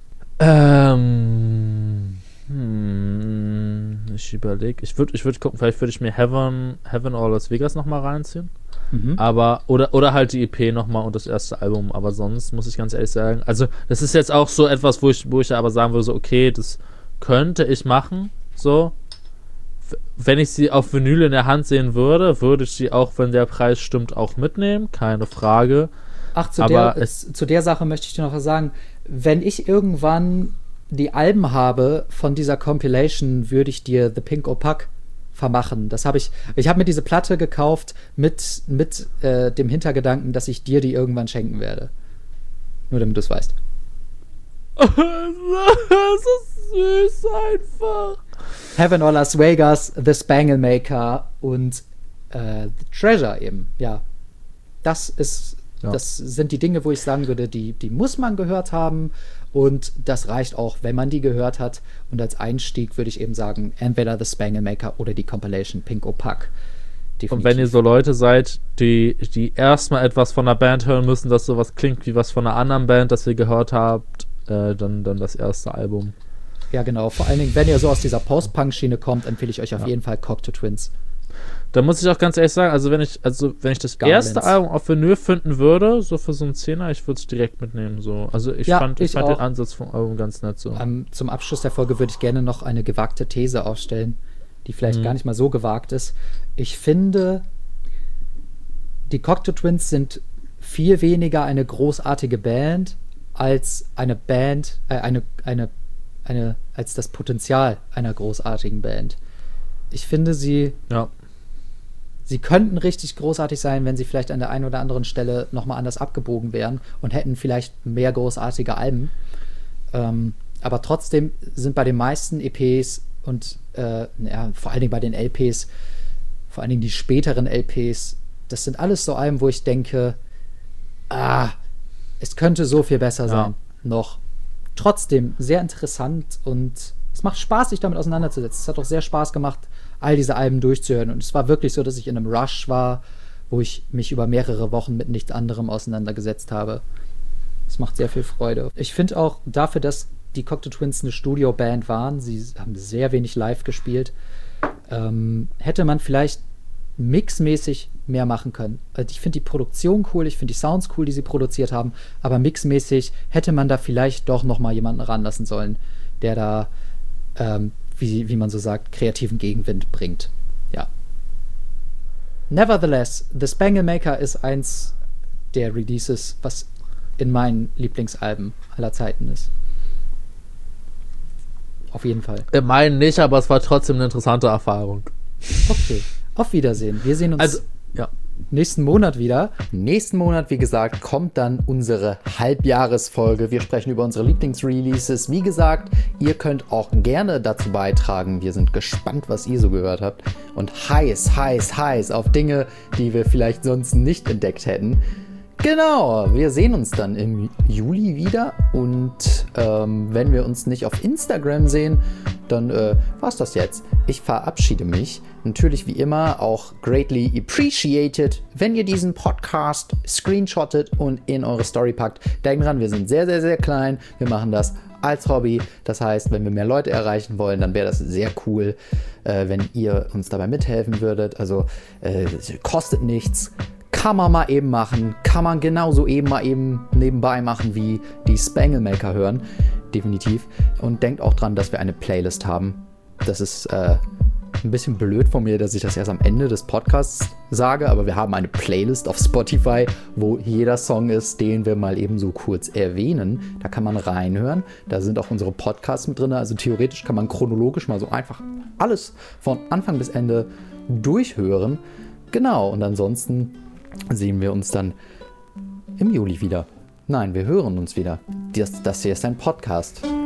Ich überlege. Ich würd gucken, vielleicht würde ich mir Heaven or Las Vegas noch mal reinziehen. Aber, oder halt die EP nochmal und das erste Album, aber sonst muss ich ganz ehrlich sagen, also das ist jetzt auch so etwas, wo ich aber sagen würde, so okay, das könnte ich machen, so, wenn ich sie auf Vinyl in der Hand sehen würde ich sie auch, wenn der Preis stimmt, auch mitnehmen, keine Frage. Ach, zu der Sache möchte ich dir noch was sagen, wenn ich irgendwann die Alben habe von dieser Compilation, würde ich dir The Pink Opaque vermachen. Ich habe mir diese Platte gekauft mit dem Hintergedanken, dass ich dir die irgendwann schenken werde. Nur damit du es weißt. Das ist süß einfach. Heaven or Las Vegas, The Spangle Maker und The Treasure eben, ja. Das sind die Dinge, wo ich sagen würde, die muss man gehört haben und das reicht auch, wenn man die gehört hat. Und als Einstieg würde ich eben sagen, entweder The Spangle Maker oder die Compilation Pink Opaque. Definitiv. Und wenn ihr so Leute seid, die erstmal etwas von einer Band hören müssen, das sowas klingt wie was von einer anderen Band, das ihr gehört habt, dann das erste Album. Ja, genau. Vor allen Dingen, wenn ihr so aus dieser Post-Punk-Schiene kommt, empfehle ich euch auf jeden Fall Cocteau Twins. Da muss ich auch ganz ehrlich sagen, also wenn ich das erste Album auf Vinyl finden würde, so für so einen Zehner, ich würde es direkt mitnehmen. So. Also ich fand den Ansatz vom Album ganz nett so. Zum Abschluss der Folge würde ich gerne noch eine gewagte These aufstellen, die vielleicht gar nicht mal so gewagt ist. Ich finde, die Cocteau Twins sind viel weniger eine großartige Band als eine Band, als das Potenzial einer großartigen Band. Ich finde, sie könnten richtig großartig sein, wenn sie vielleicht an der einen oder anderen Stelle nochmal anders abgebogen wären und hätten vielleicht mehr großartige Alben. Aber trotzdem sind bei den meisten EPs und vor allen Dingen bei den LPs, vor allen Dingen die späteren LPs, das sind alles so Alben, wo ich denke, es könnte so viel besser sein noch. Trotzdem sehr interessant und es macht Spaß, sich damit auseinanderzusetzen. Es hat auch sehr Spaß gemacht, all diese Alben durchzuhören. Und es war wirklich so, dass ich in einem Rush war, wo ich mich über mehrere Wochen mit nichts anderem auseinandergesetzt habe. Es macht sehr viel Freude. Ich finde auch dafür, dass die Cocteau Twins eine Studioband waren, sie haben sehr wenig live gespielt, hätte man vielleicht mixmäßig mehr machen können. Ich finde die Produktion cool, ich finde die Sounds cool, die sie produziert haben, aber mixmäßig hätte man da vielleicht doch noch mal jemanden ranlassen sollen, der da, wie man so sagt, kreativen Gegenwind bringt. Ja. Nevertheless, The Spangle Maker ist eins der Releases, was in meinen Lieblingsalben aller Zeiten ist. Auf jeden Fall. Ich meine nicht, aber es war trotzdem eine interessante Erfahrung. Okay. Auf Wiedersehen. Wir sehen uns nächsten Monat wieder. Nächsten Monat, wie gesagt, kommt dann unsere Halbjahresfolge. Wir sprechen über unsere Lieblingsreleases. Wie gesagt, ihr könnt auch gerne dazu beitragen. Wir sind gespannt, was ihr so gehört habt. Und heiß auf Dinge, die wir vielleicht sonst nicht entdeckt hätten. Genau, wir sehen uns dann im Juli wieder. Und wenn wir uns nicht auf Instagram sehen, dann war's das jetzt. Ich verabschiede mich. Natürlich wie immer auch greatly appreciated, wenn ihr diesen Podcast screenshottet und in eure Story packt. Denkt dran, wir sind sehr, sehr, sehr klein. Wir machen das als Hobby. Das heißt, wenn wir mehr Leute erreichen wollen, dann wäre das sehr cool, wenn ihr uns dabei mithelfen würdet. Also kostet nichts. Kann man mal eben machen. Kann man genauso mal eben nebenbei machen, wie die Spangle Maker hören. Definitiv. Und denkt auch dran, dass wir eine Playlist haben. Das ist ein bisschen blöd von mir, dass ich das erst am Ende des Podcasts sage, aber wir haben eine Playlist auf Spotify, wo jeder Song ist, den wir mal eben so kurz erwähnen. Da kann man reinhören. Da sind auch unsere Podcasts mit drin. Also theoretisch kann man chronologisch mal so einfach alles von Anfang bis Ende durchhören. Genau, und ansonsten sehen wir uns dann im Juli wieder. Nein, wir hören uns wieder. Das hier ist ein Podcast.